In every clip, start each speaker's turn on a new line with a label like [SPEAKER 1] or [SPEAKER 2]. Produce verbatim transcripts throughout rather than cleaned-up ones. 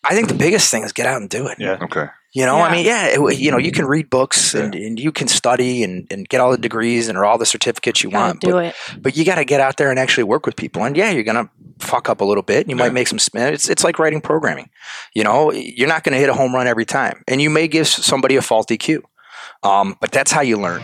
[SPEAKER 1] I think the biggest thing is get out and do it.
[SPEAKER 2] Yeah.
[SPEAKER 3] Okay.
[SPEAKER 1] You know,
[SPEAKER 2] Yeah.
[SPEAKER 1] I mean, yeah, it, you know, you can read books and,
[SPEAKER 3] Yeah.
[SPEAKER 1] and you can study and, and get all the degrees and all the certificates you
[SPEAKER 2] Gotta
[SPEAKER 1] want.
[SPEAKER 2] do
[SPEAKER 1] but,
[SPEAKER 2] it.
[SPEAKER 1] but you got to get out there and actually work with people. And yeah, you're going to fuck up a little bit. And you
[SPEAKER 3] Yeah.
[SPEAKER 1] might make some, it's, it's like writing programming. You know, you're not going to hit a home run every time. And you may give somebody a faulty cue. Um, but that's how you learn.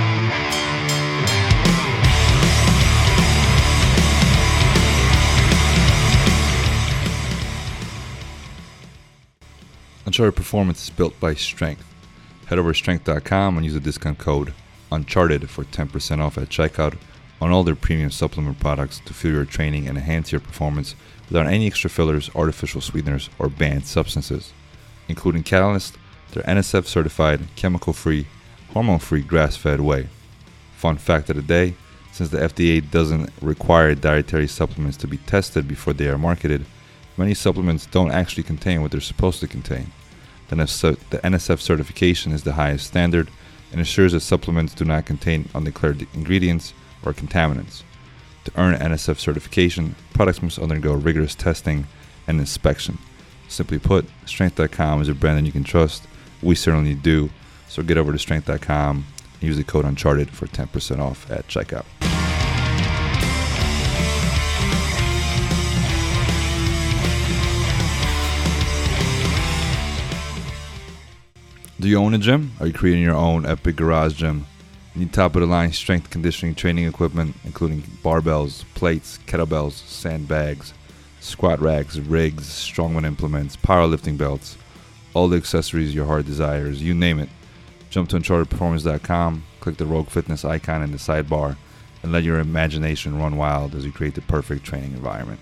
[SPEAKER 4] Uncharted Performance is built by Strength. Head over to strength dot com and use the discount code UNCHARTED for ten percent off at checkout on all their premium supplement products to fuel your training and enhance your performance without any extra fillers, artificial sweeteners, or banned substances, including Catalyst, their N S F certified, chemical-free, hormone-free, grass-fed whey. Fun fact of the day, since the F D A doesn't require dietary supplements to be tested before they are marketed, many supplements don't actually contain what they're supposed to contain. The N S F certification is the highest standard and ensures that supplements do not contain undeclared ingredients or contaminants. To earn N S F certification, products must undergo rigorous testing and inspection. Simply put, strength dot com is a brand that you can trust. We certainly do. So get over to strength dot com and use the code UNCHARTED for ten percent off at checkout. Do you own a gym? Are you creating your own epic garage gym? You need top-of-the-line strength conditioning training equipment, including barbells, plates, kettlebells, sandbags, squat racks, rigs, strongman implements, powerlifting belts, all the accessories your heart desires, you name it. Jump to uncharted performance dot com, click the Rogue Fitness icon in the sidebar, and let your imagination run wild as you create the perfect training environment.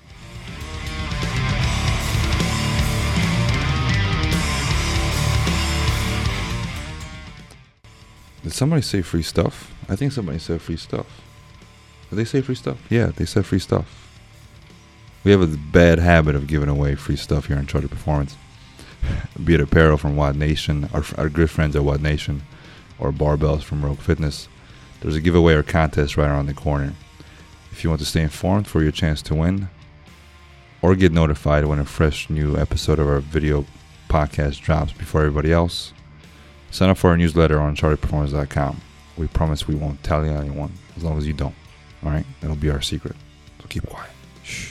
[SPEAKER 4] Did somebody say free stuff? I think somebody said free stuff. Did they say free stuff? Yeah, they said free stuff. We have a bad habit of giving away free stuff here on Uncharted Performance. Be it apparel from Wad Nation, our, our good friends at Wad Nation, or barbells from Rogue Fitness. There's a giveaway or contest right around the corner. If you want to stay informed for your chance to win, or get notified when a fresh new episode of our video podcast drops before everybody else, sign up for our newsletter on uncharted performance dot com. We promise we won't tell anyone as long as you don't. All right? It'll be our secret. So keep quiet. Shh.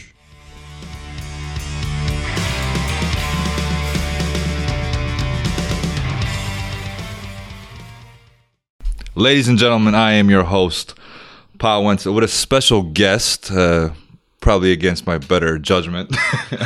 [SPEAKER 4] Ladies and gentlemen, I am your host, Paul Wentz, with a special guest, uh, probably against my better judgment.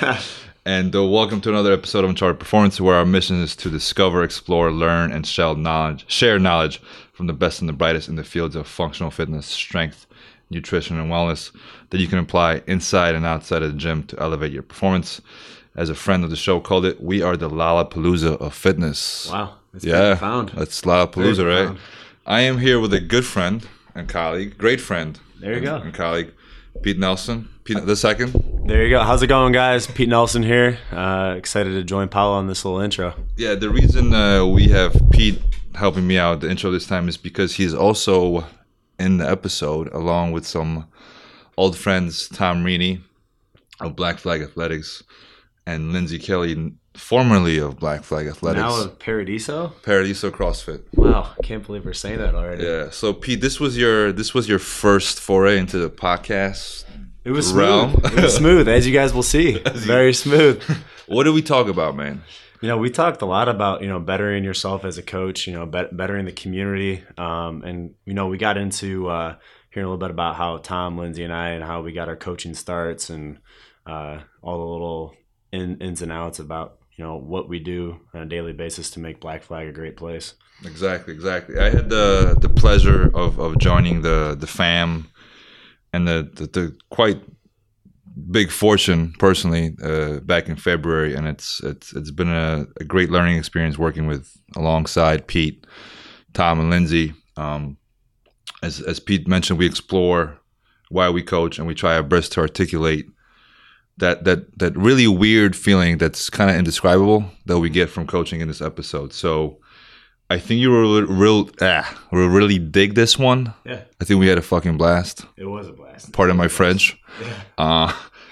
[SPEAKER 4] And uh, welcome to another episode of Uncharted Performance, where our mission is to discover, explore, learn, and share knowledge, share knowledge from the best and the brightest in the fields of functional fitness, strength, nutrition, and wellness that you can apply inside and outside of the gym to elevate your performance. As a friend of the show called it, we are the Lollapalooza of fitness.
[SPEAKER 5] Wow. That's
[SPEAKER 4] yeah,
[SPEAKER 5] profound.
[SPEAKER 4] That's Lollapalooza,
[SPEAKER 5] Very
[SPEAKER 4] right?
[SPEAKER 5] profound.
[SPEAKER 4] I am here with a good friend and colleague, great friend.
[SPEAKER 5] There you
[SPEAKER 4] and,
[SPEAKER 5] go.
[SPEAKER 4] And colleague, Pete Nelson. Pete the second.
[SPEAKER 5] There you go. How's it going, guys? Pete Nelson here. Uh, excited to join Paolo on this little intro.
[SPEAKER 4] Yeah, the reason uh, we have Pete helping me out the intro this time is because he's also in the episode along with some old friends, Tom Reaney of Black Flag Athletics and Lindsay Kelly, formerly of Black Flag Athletics.
[SPEAKER 5] Now of Paradiso?
[SPEAKER 4] Paradiso CrossFit.
[SPEAKER 5] Wow, I can't believe we're saying that already.
[SPEAKER 4] Yeah. So Pete, this was your this was your first foray into the podcast.
[SPEAKER 5] It was
[SPEAKER 4] realm.
[SPEAKER 5] smooth. It was smooth, as you guys will see. Very smooth.
[SPEAKER 4] What did we talk about, man?
[SPEAKER 5] You know, we talked a lot about, you know, bettering yourself as a coach, you know, bet- bettering the community. Um, and, you know, we got into uh, hearing a little bit about how Tom, Lindsay, and I, and how we got our coaching starts and uh, all the little in, ins and outs about, you know, what we do on a daily basis to make Black Flag a great place.
[SPEAKER 4] Exactly, exactly. I had the the pleasure of, of joining the, the fam and the, the, the quite big fortune personally uh, back in February, and it's it's it's been a, a great learning experience working with alongside Pete, Tom, and Lindsay. Um, as as Pete mentioned, we explore why we coach, and we try our best to articulate that that that really weird feeling that's kind of indescribable that we get from coaching in this episode. So I think you were real, ah, will really dig this one.
[SPEAKER 5] Yeah.
[SPEAKER 4] I think we had a fucking blast.
[SPEAKER 5] It was a blast.
[SPEAKER 4] Pardon my French.
[SPEAKER 5] Yeah.
[SPEAKER 4] Uh,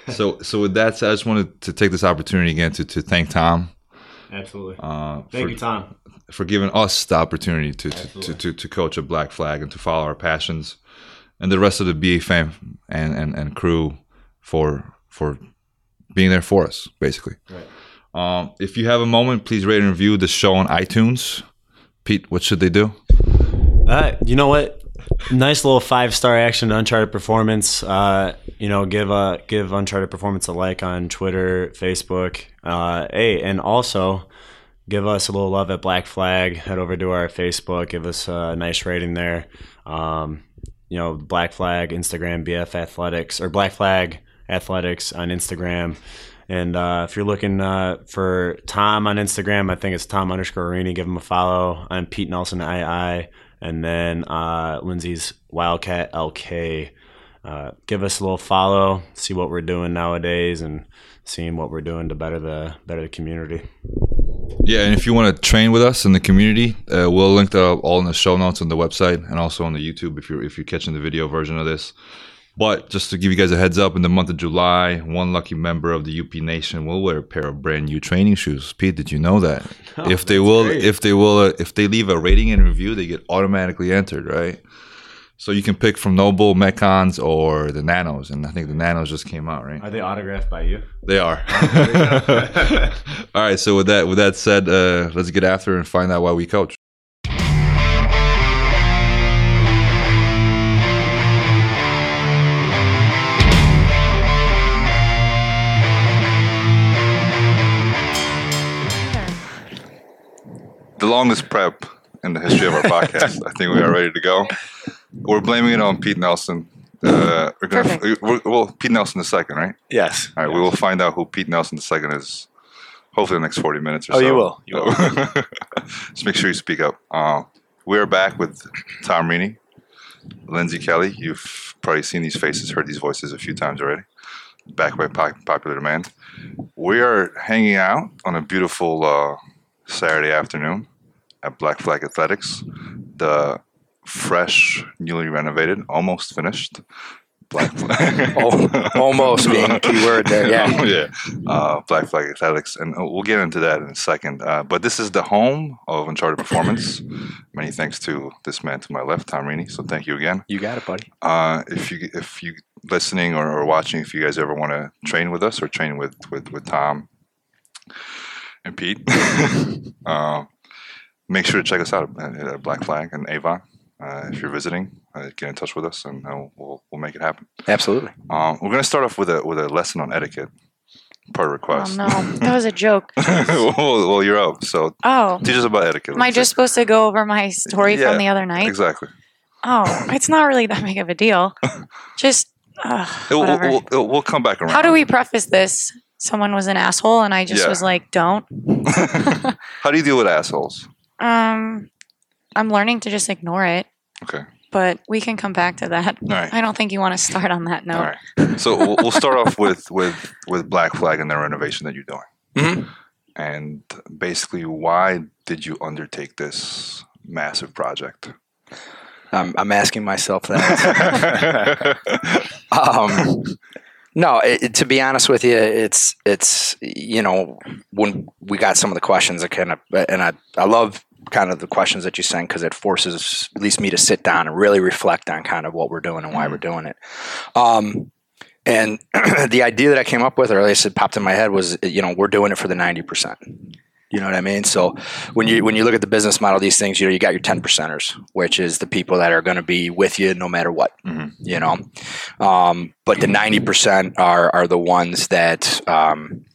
[SPEAKER 4] So, so with that said, I just wanted to take this opportunity again to, to thank Tom.
[SPEAKER 5] Absolutely.
[SPEAKER 4] Uh,
[SPEAKER 5] Thank
[SPEAKER 4] for,
[SPEAKER 5] you, Tom.
[SPEAKER 4] For giving us the opportunity to to, to, to, to coach at Black Flag and to follow our passions, and the rest of the B A fam and, and, and crew for for being there for us, basically.
[SPEAKER 5] Right.
[SPEAKER 4] Um, if you have a moment, please rate and review the show on iTunes. Pete, what should they do?
[SPEAKER 5] Uh, you know what? Nice little five-star action to Uncharted Performance. Uh, you know, give uh, give Uncharted Performance a like on Twitter, Facebook. Uh, hey, and also give us a little love at Black Flag. Head over to our Facebook. Give us a nice rating there. Um, you know, Black Flag, Instagram, B F Athletics, or Black Flag Athletics on Instagram. And uh, if you're looking uh, for Tom on Instagram, I think it's Tom underscore Arini. Give him a follow. I'm Pete Nelson I I. And then uh, Lindsay's Wildcat L K. Uh, give us a little follow, see what we're doing nowadays, and seeing what we're doing to better the better the community.
[SPEAKER 4] Yeah, and if you want to train with us in the community, uh, we'll link that all in the show notes on the website and also on the YouTube if you're if you're catching the video version of this. But just to give you guys a heads up, in the month of July, one lucky member of the U P Nation will wear a pair of brand new training shoes. Pete, did you know that?
[SPEAKER 5] Oh,
[SPEAKER 4] if they will,
[SPEAKER 5] great.
[SPEAKER 4] if they will, uh, if they leave a rating and review, they get automatically entered, right? So you can pick from Noble, Metcons, or the Nanos, and I think the Nanos just came out, right?
[SPEAKER 5] Are they autographed by you?
[SPEAKER 4] They are. All right. So with that, with that said, uh, let's get after it and find out why we coach. The longest prep in the history of our podcast. I think we are ready to go. We're blaming it on Pete Nelson. Uh, we're gonna, we're, well, Pete Nelson the second, right?
[SPEAKER 1] Yes.
[SPEAKER 4] All right.
[SPEAKER 1] Yes.
[SPEAKER 4] We will find out who Pete Nelson the second is. Hopefully, in the next forty minutes or
[SPEAKER 1] Oh,
[SPEAKER 4] so.
[SPEAKER 1] you will. You will.
[SPEAKER 4] Just make sure you speak up. Uh, we are back with Tom Arini, Lindsay Kelly. You've probably seen these faces, heard these voices a few times already. Back by po- popular demand. We are hanging out on a beautiful uh, Saturday afternoon at Black Flag Athletics. The fresh, newly renovated, almost finished Black Flag.
[SPEAKER 1] Oh, almost being a key word there. Yeah.
[SPEAKER 4] yeah. Uh, Black Flag Athletics. And we'll get into that in a second. Uh, but this is the home of Uncharted Performance. Many thanks to this man to my left, Tom Arini. So thank you again.
[SPEAKER 1] You got it, buddy.
[SPEAKER 4] Uh, if you if you listening or, or watching, if you guys ever want to train with us or train with, with, with Tom and Pete, uh, make sure to check us out at, at Black Flag and Avon. Uh, if you're visiting, uh, get in touch with us, and uh, we'll we'll make it happen.
[SPEAKER 1] Absolutely.
[SPEAKER 4] Um, we're going to start off with a with a lesson on etiquette, per request.
[SPEAKER 2] Oh, no. That was a joke.
[SPEAKER 4] well, well, you're up, so
[SPEAKER 2] Oh.
[SPEAKER 4] teach us about etiquette.
[SPEAKER 2] Am I
[SPEAKER 4] Let's
[SPEAKER 2] just
[SPEAKER 4] say.
[SPEAKER 2] supposed to go over my story
[SPEAKER 4] Yeah,
[SPEAKER 2] from the other night?
[SPEAKER 4] Exactly.
[SPEAKER 2] Oh, it's not really that big of a deal. Just, uh,
[SPEAKER 4] We'll,
[SPEAKER 2] whatever.
[SPEAKER 4] we'll, we'll, we'll come back around.
[SPEAKER 2] How do we preface this? Someone was an asshole, and I just
[SPEAKER 4] Yeah.
[SPEAKER 2] was like, don't.
[SPEAKER 4] How do you deal with assholes?
[SPEAKER 2] Um, I'm learning to just ignore it,
[SPEAKER 4] Okay.
[SPEAKER 2] but we can come back to that.
[SPEAKER 4] All right.
[SPEAKER 2] I don't think you want to start on that note.
[SPEAKER 4] All right. So we'll, we'll start off with, with, with Black Flag and the renovation that you're doing.
[SPEAKER 1] Mm-hmm.
[SPEAKER 4] And basically, why did you undertake this massive project?
[SPEAKER 1] I'm, I'm asking myself that. um, no, it, to be honest with you, it's it's you know when we got some of the questions, I kind of and I I love kind of the questions that you send because it forces at least me to sit down and really reflect on kind of what we're doing and why we're doing it. Um, and the idea that I came up with, or at least it popped in my head, was you know we're doing it for the ninety percent. You know what I mean? So when you when you look at the business model, these things, you know, you got your ten percenters, which is the people that are going to be with you no matter what.
[SPEAKER 4] Mm-hmm.
[SPEAKER 1] You know, um, but the ninety percent are are the ones that. Um,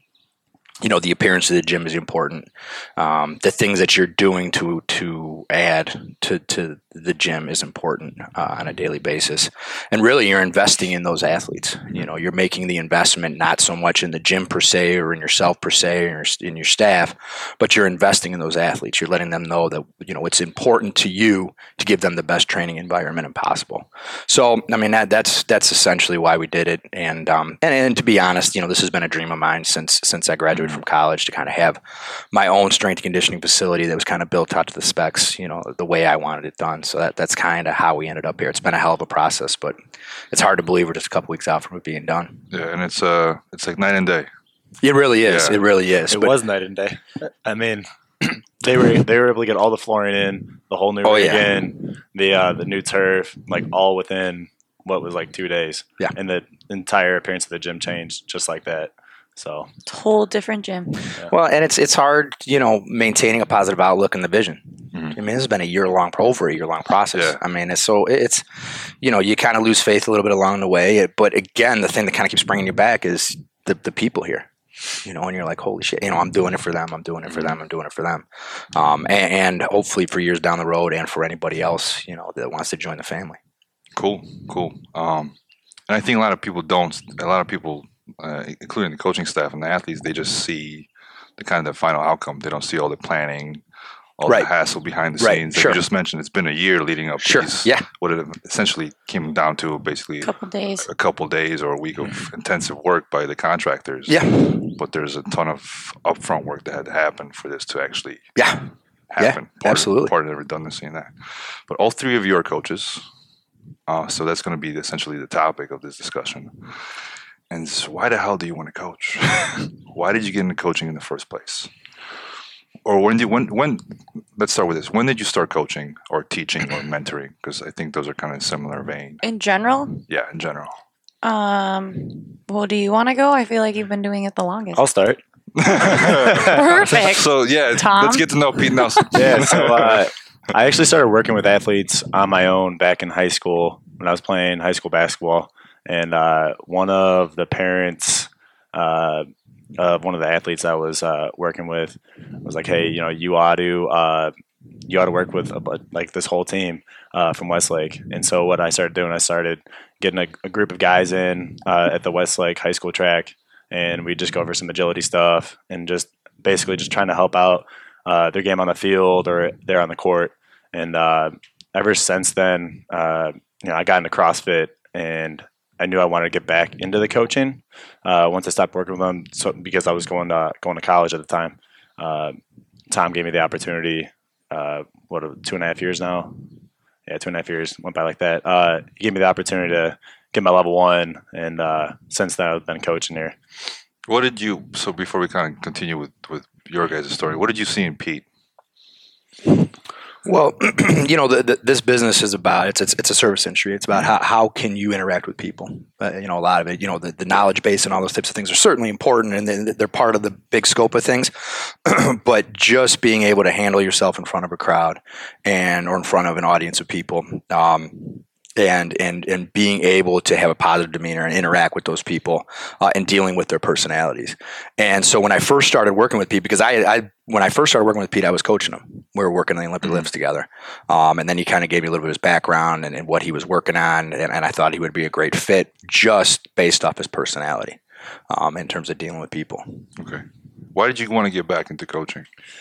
[SPEAKER 1] You know, the appearance of the gym is important. Um, the things that you're doing to to add to, to the gym is important uh, on a daily basis. And really, you're investing in those athletes. You know, you're making the investment not so much in the gym per se or in yourself per se or in your, in your staff, but you're investing in those athletes. You're letting them know that, you know, it's important to you to give them the best training environment possible. So, I mean, that, that's that's essentially why we did it. And, um, and and to be honest, you know, this has been a dream of mine since since I graduated from college to kind of have my own strength and conditioning facility that was kind of built out to the specs things, you know, the way I wanted it done. So that that's kind of how we ended up here. It's been a hell of a process, but it's hard to believe we're just a couple weeks out from it being done.
[SPEAKER 3] Yeah, and it's uh, it's like night and day.
[SPEAKER 1] It really is.
[SPEAKER 3] Yeah.
[SPEAKER 1] It really is.
[SPEAKER 6] It
[SPEAKER 1] but,
[SPEAKER 6] was night and day. I mean, they were they were able to get all the flooring in, the whole new
[SPEAKER 1] Oh,
[SPEAKER 6] rig
[SPEAKER 1] yeah.
[SPEAKER 6] in, the uh, the new turf, like all within what was like two days.
[SPEAKER 1] Yeah.
[SPEAKER 6] And the entire appearance of the gym changed just like that. So
[SPEAKER 2] It's a whole different gym.
[SPEAKER 1] Well, and it's it's hard, you know, maintaining a positive outlook in the vision.
[SPEAKER 3] Mhm.
[SPEAKER 1] I mean, this has been a year long, over a year long process.
[SPEAKER 3] Yeah.
[SPEAKER 1] I mean, it's so it's, you know, you kind of lose faith a little bit along the way. It, but again, the thing that kind of keeps bringing you back is the the people here. You know, and you're like, holy shit, you know, I'm doing it for them. I'm doing it for them. I'm doing it for them. Um, and, and hopefully for years down the road, and for anybody else, you know, that wants to join the family.
[SPEAKER 3] Cool, cool. Um, and I think a lot of people don't. A lot of people, uh, including the coaching staff and the athletes, they just see the kind of the final outcome. They don't see all the planning, all
[SPEAKER 1] Right.
[SPEAKER 3] the hassle behind the
[SPEAKER 1] Right,
[SPEAKER 3] scenes. Like
[SPEAKER 1] sure.
[SPEAKER 3] you just mentioned, it's been a year leading up to
[SPEAKER 1] Sure.
[SPEAKER 3] these,
[SPEAKER 1] Yeah.
[SPEAKER 3] what it essentially came down to, basically
[SPEAKER 2] Couple days.
[SPEAKER 3] a couple days or a week of intensive work by the contractors.
[SPEAKER 1] Yeah.
[SPEAKER 3] But there's a ton of upfront work that had to happen for this to actually
[SPEAKER 1] Yeah.
[SPEAKER 3] happen.
[SPEAKER 1] Yeah, absolutely.
[SPEAKER 3] Of, part of the redundancy in that. But all three of you are coaches. Uh, so that's going to be essentially the topic of this discussion. And so why the hell do you want to coach? Why did you get into coaching in the first place? Or when did when when let's start with this. When did you start coaching or teaching or mentoring? Because I think those are kind of similar vein.
[SPEAKER 2] In general,
[SPEAKER 3] Yeah, in general.
[SPEAKER 2] um, well, do you want to go? I feel like you've been doing it the longest.
[SPEAKER 6] I'll start.
[SPEAKER 2] Perfect.
[SPEAKER 3] So yeah,
[SPEAKER 2] Tom?
[SPEAKER 3] let's get to know Pete Nelson.
[SPEAKER 6] Yeah, so uh, I actually started working with athletes on my own back in high school when I was playing high school basketball. And uh, one of the parents uh, of one of the athletes I was uh, working with was like, "Hey, you know, you ought to uh, you ought to work with a, bu- like this whole team uh, from Westlake." And so what I started doing, I started getting a, a group of guys in uh, at the Westlake High School track, and we just go over some agility stuff and just basically just trying to help out uh, their game on the field or they're on the court. And uh, ever since then, uh, you know, I got into CrossFit and I knew I wanted to get back into the coaching uh, once I stopped working with them. So because I was going to going to college at the time, uh, Tom gave me the opportunity. Uh, what two and a half years now? Yeah, two and a half years went by like that. Uh, he gave me the opportunity to get my level one, and uh, since then I've been coaching here.
[SPEAKER 3] What did you? So before we kind of continue with with your guys' story, what did you see in Pete?
[SPEAKER 1] Well, you know, the, the, this business is about it's, it's it's a service industry. It's about how, how can you interact with people. Uh, you know, a lot of it. You know, the, the knowledge base and all those types of things are certainly important, and they, they're part of the big scope of things. But just being able to handle yourself in front of a crowd and or in front of an audience of people, um, and and and being able to have a positive demeanor and interact with those people uh, and dealing with their personalities. And so when I first started working with Pete, because I, I when I first started working with Pete, I was coaching him. We were working on the Olympic lifts together, um, and then he kind of gave me a little bit of his background and, and what he was working on, and, and I thought he would be a great fit just based off his personality um, in terms of dealing with people.
[SPEAKER 3] Okay. Why did you want to get back into coaching?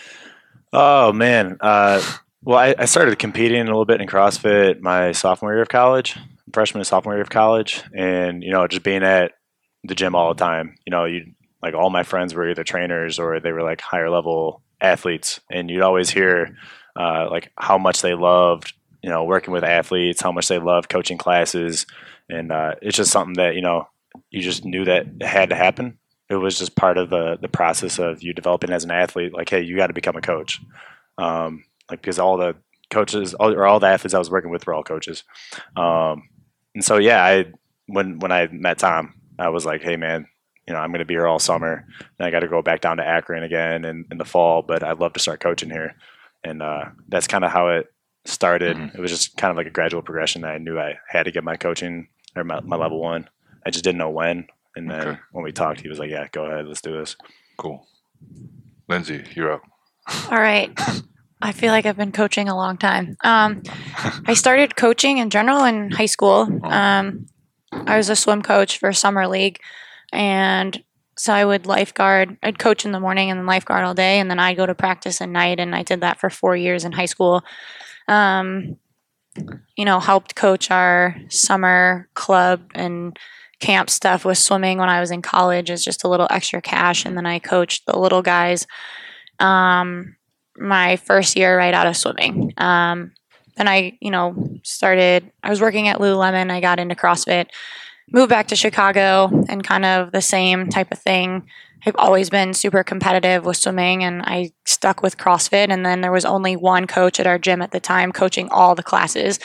[SPEAKER 6] Oh man. Uh, well, I, I started competing a little bit in CrossFit my sophomore year of college, freshman and sophomore year of college, and you know, just being at the gym all the time. You know, you like all my friends were either trainers or they were like higher level athletes, and you'd always hear uh, like how much they loved, you know, working with athletes, how much they loved coaching classes, and uh, it's just something that you know you just knew that it had to happen. It was just part of the the process of you developing as an athlete. Like, hey, you got to become a coach. Um, like because all the coaches all, or all the athletes I was working with were all coaches. Um, and so, yeah, I, when, when I met Tom, I was like, hey man, you know, I'm going to be here all summer and I got to go back down to Akron again in, in the fall, but I'd love to start coaching here. And, uh, that's kind of how it started.
[SPEAKER 3] Mm-hmm.
[SPEAKER 6] It was just kind of like a gradual progression. I knew I had to get my coaching or my, my level one. I just didn't know when. And then
[SPEAKER 3] Okay.
[SPEAKER 6] when we talked, he was like, yeah, go ahead, let's do this.
[SPEAKER 3] Cool. Lindsay, you're up.
[SPEAKER 2] All right. I feel like I've been coaching a long time. Um, I started coaching in general in high school. Um, I was a swim coach for summer league, and so I would lifeguard. I'd coach in the morning and then lifeguard all day, and then I'd go to practice at night. And I did that for four years in high school. Um, you know, helped coach our summer club and camp stuff with swimming when I was in college as just a little extra cash, and then I coached the little guys. Um, my first year right out of swimming. Um, then I, you know, started, I was working at Lululemon. I got into CrossFit, moved back to Chicago, and kind of the same type of thing. I've always been super competitive with swimming, and I stuck with CrossFit. And then there was only one coach at our gym at the time coaching all the classes.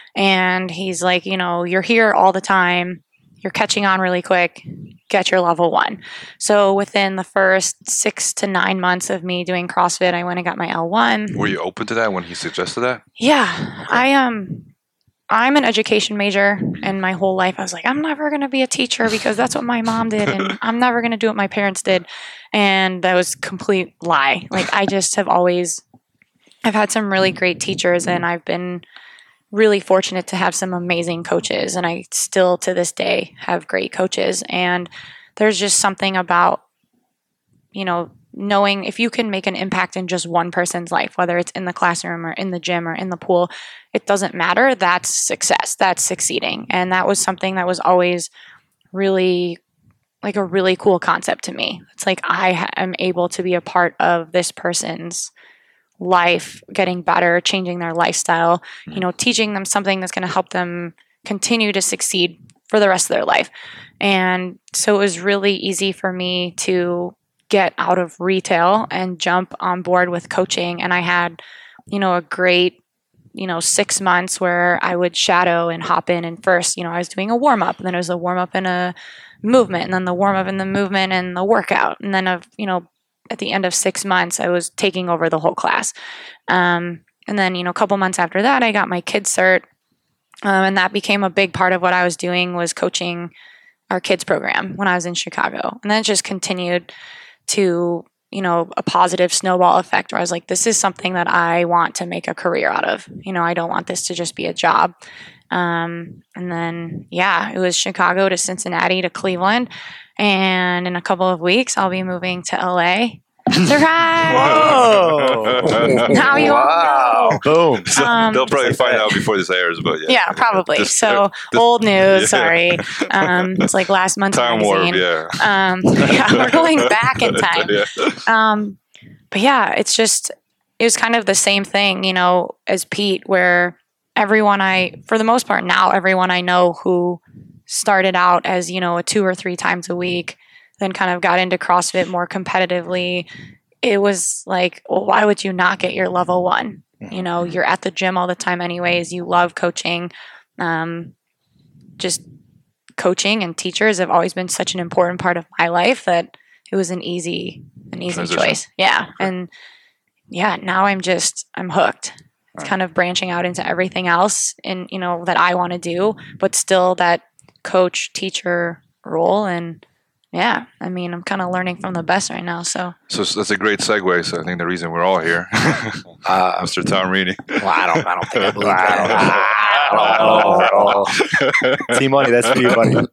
[SPEAKER 2] And he's like, you know, you're here all the time. You're catching on really quick. Get your level one. So within the first six to nine months of me doing CrossFit, I went and got my L one.
[SPEAKER 3] Were you open to that when he suggested that?
[SPEAKER 2] Yeah, I um, I'm an education major, and my whole life I was like, I'm never going to be a teacher because that's what my mom did, and I'm never going to do what my parents did. And that was a complete lie. Like, I just have always, I've had some really great teachers, and I've been really fortunate to have some amazing coaches, and I still to this day have great coaches. And there's just something about, you know, knowing if you can make an impact in just one person's life, whether it's in the classroom or in the gym or in the pool, it doesn't matter. That's success. That's succeeding. And that was something that was always really like a really cool concept to me. It's like I ha- am able to be a part of this person's life, getting better, changing their lifestyle, you know, teaching them something that's going to help them continue to succeed for the rest of their life. And so it was really easy for me to get out of retail and jump on board with coaching. And I had, you know, a great, you know, six months where I would shadow and hop in. And first, you know, I was doing a warm up, and then it was a warm up and a movement, and then the warm up and the movement and the workout. And then, of, you know, at the end of six months, I was taking over the whole class. Um, and then, you know, a couple months after that, I got my kids cert. Um, and that became a big part of what I was doing, was coaching our kids program when I was in Chicago. And then it just continued to, you know, a positive snowball effect where I was like, this is something that I want to make a career out of. You know, I don't want this to just be a job. Um, and then, yeah, it was Chicago to Cincinnati to Cleveland. And in a couple of weeks, I'll be moving to L A. Surprise!
[SPEAKER 6] Whoa!
[SPEAKER 2] Now you all know.
[SPEAKER 6] Boom.
[SPEAKER 3] So
[SPEAKER 2] Um,
[SPEAKER 3] they'll probably find out before this airs, but yeah.
[SPEAKER 2] Yeah, probably.
[SPEAKER 3] Just-
[SPEAKER 2] So
[SPEAKER 3] just-
[SPEAKER 2] old news.
[SPEAKER 3] yeah.
[SPEAKER 2] Sorry. Um, it's like last month's
[SPEAKER 3] Time
[SPEAKER 2] magazine.
[SPEAKER 3] warp, yeah.
[SPEAKER 2] Um, yeah, we're going back in time.
[SPEAKER 3] Yeah.
[SPEAKER 2] Um, but yeah, it's just, it was kind of the same thing, you know, as Pete, where everyone I, for the most part now, everyone I know who started out as, you know, a two or three times a week, then kind of got into CrossFit more competitively. It was like, well, why would you not get your level one? You know, you're at the gym all the time anyways. You love coaching. Um, just coaching and teachers have always been such an important part of my life that it was an easy, an easy
[SPEAKER 3] Transition.
[SPEAKER 2] choice. Yeah. And yeah, now I'm just, I'm hooked. It's kind of branching out into everything else and, you know, that I want to do, but still that coach teacher role. And yeah, I mean, I'm kind of learning from the best right now. So,
[SPEAKER 3] So that's a great segue. So I think the reason we're all here,
[SPEAKER 1] Uh,
[SPEAKER 3] Mister Tom Reedy.
[SPEAKER 1] well, I don't. I don't think I believe that.
[SPEAKER 6] Oh, Team Money, that's for you, buddy.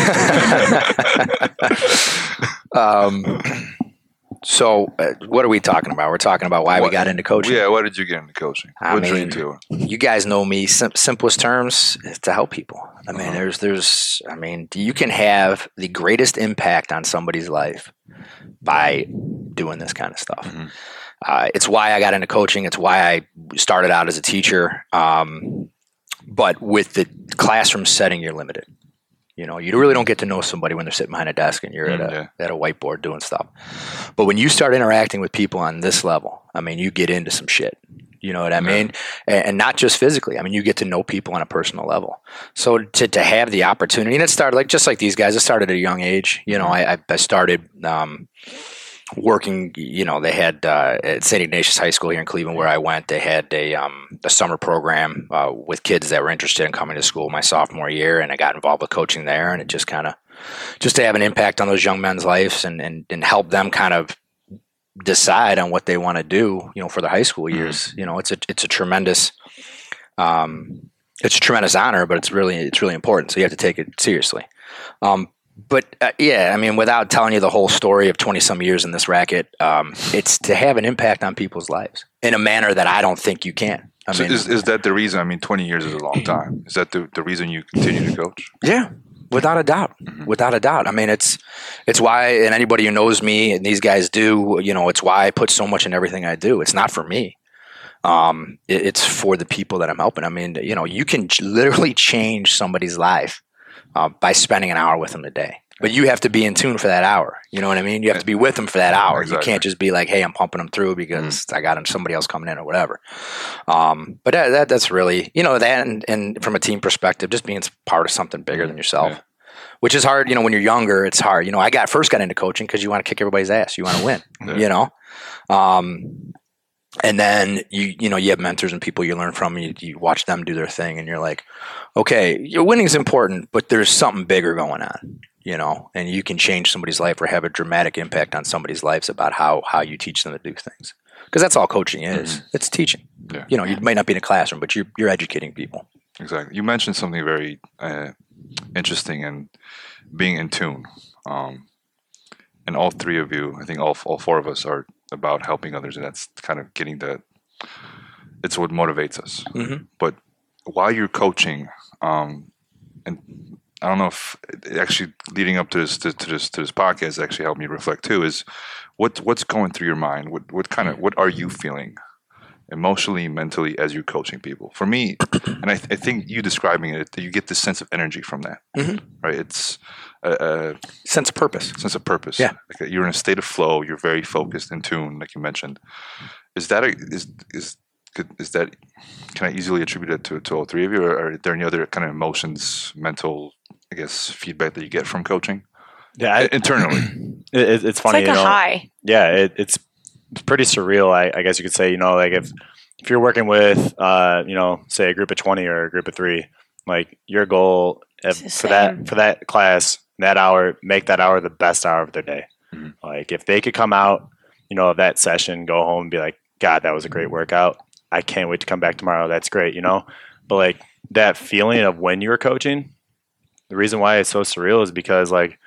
[SPEAKER 1] Um, so, uh, what are we talking about? We're talking about why
[SPEAKER 3] What-
[SPEAKER 1] we got into coaching.
[SPEAKER 3] Yeah, why did you get into coaching?
[SPEAKER 1] I
[SPEAKER 3] What
[SPEAKER 1] mean,
[SPEAKER 3] drew you to it?
[SPEAKER 1] You guys know me. Sim- simplest terms is to help people. I mean,
[SPEAKER 3] Uh-huh.
[SPEAKER 1] there's, there's. I mean, you can have the greatest impact on somebody's life by doing this kind of stuff.
[SPEAKER 3] Mhm.
[SPEAKER 1] Uh, it's why I got into coaching. It's why I started out as a teacher. Um, but with the classroom setting, you're limited. You know, you really don't get to know somebody when they're sitting behind a desk and you're at a
[SPEAKER 3] Mm, yeah.
[SPEAKER 1] at a whiteboard doing stuff. But when you start interacting with people on this level, I mean, you get into some shit. You know what I mean? And, and not just physically. I mean, you get to know people on a personal level. So to to have the opportunity, and it started like just like these guys. It started at a young age. You know, I I started. Um, working, you know, they had uh, at Saint Ignatius High School here in Cleveland, where I went. They had a um, a summer program uh, with kids that were interested in coming to school my sophomore year, and I got involved with coaching there. And it just kind of just to have an impact on those young men's lives and and, and help them kind of decide on what they want to do, you know, for their high school years. You know, it's a it's a tremendous um, it's a tremendous honor, but it's really it's really important. So you have to take it seriously. Um, But uh, yeah, I mean, without telling you the whole story of twenty some years in this racket, um, it's to have an impact on people's lives in a manner that I don't think you can. I
[SPEAKER 3] So
[SPEAKER 1] mean,
[SPEAKER 3] is, is that the reason? I mean, twenty years is a long time. Is that the, the reason you continue to coach?
[SPEAKER 1] yeah, Without a doubt.
[SPEAKER 3] Mhm.
[SPEAKER 1] Without a doubt. I mean, it's it's why, and anybody who knows me, and these guys do, you know, it's why I put so much in everything I do. It's not for me. Um, it, it's for the people that I'm helping. I mean, you know, you can ch- literally change somebody's life uh, by spending an hour with them a day. But you have to be in tune for that hour. You know what I mean? You have to be with them for that hour.
[SPEAKER 3] Exactly.
[SPEAKER 1] You can't just be like, hey, I'm pumping them through because I got somebody else coming in or whatever. Um, but that, that that's really, you know, that and, and from a team perspective, just being part of something bigger than yourself,
[SPEAKER 3] Yeah.
[SPEAKER 1] which is hard. You know, when you're younger, it's hard. You know, I got first got into coaching because you want to kick everybody's ass. You want to win,
[SPEAKER 3] Yeah.
[SPEAKER 1] you know? Um, and then you you know you have mentors and people you learn from. You, you watch them do their thing, and you're like, okay, your winning is important, but there's something bigger going on, you know. And you can change somebody's life or have a dramatic impact on somebody's lives about how how you teach them to do things. Because that's all coaching is.
[SPEAKER 3] Mhm.
[SPEAKER 1] It's teaching.
[SPEAKER 3] Yeah.
[SPEAKER 1] You know, you might not be in a classroom, but you're you're educating people.
[SPEAKER 3] Exactly. You mentioned something very uh, interesting and being in tune. Um, and all three of you, I think all all four of us are about helping others, and that's kind of getting that. It's what motivates us.
[SPEAKER 1] Mhm.
[SPEAKER 3] But while you're coaching, um, and I don't know if actually leading up to this to, to this to this podcast actually helped me reflect too. Is what what's going through your mind? What what kind of what are you feeling? Emotionally, mentally, as you're coaching people. For me, and I, th- I think you describing it, you get this sense of energy from that,
[SPEAKER 1] Mhm.
[SPEAKER 3] right? It's a, a
[SPEAKER 1] Sense of purpose.
[SPEAKER 3] sense of purpose.
[SPEAKER 1] Yeah.
[SPEAKER 3] Like you're in a state of flow. You're very focused, in tune, like you mentioned. Is that a, is is could, is that? Can I easily attribute it to to all three of you, or are there any other kind of emotions, mental, I guess, feedback that you get from coaching
[SPEAKER 6] Yeah, I,
[SPEAKER 3] internally?
[SPEAKER 6] it, it's
[SPEAKER 2] It's
[SPEAKER 6] funny.
[SPEAKER 2] like
[SPEAKER 6] you
[SPEAKER 2] a
[SPEAKER 6] know,
[SPEAKER 2] high.
[SPEAKER 6] yeah, it, it's it's pretty surreal. I, I guess you could say, you know, like if if you're working with, uh, you know, say a group of twenty or a group of three, like your goal
[SPEAKER 2] It's
[SPEAKER 6] of,
[SPEAKER 2] the
[SPEAKER 6] for
[SPEAKER 2] same.
[SPEAKER 6] that for that class, that hour, make that hour the best hour of their day.
[SPEAKER 3] Mhm.
[SPEAKER 6] Like if they could come out, you know, of that session, go home and be like, God, that was a great workout. I can't wait to come back tomorrow. That's great, you know. But like that feeling of when you were coaching, the reason why it's so surreal is because like,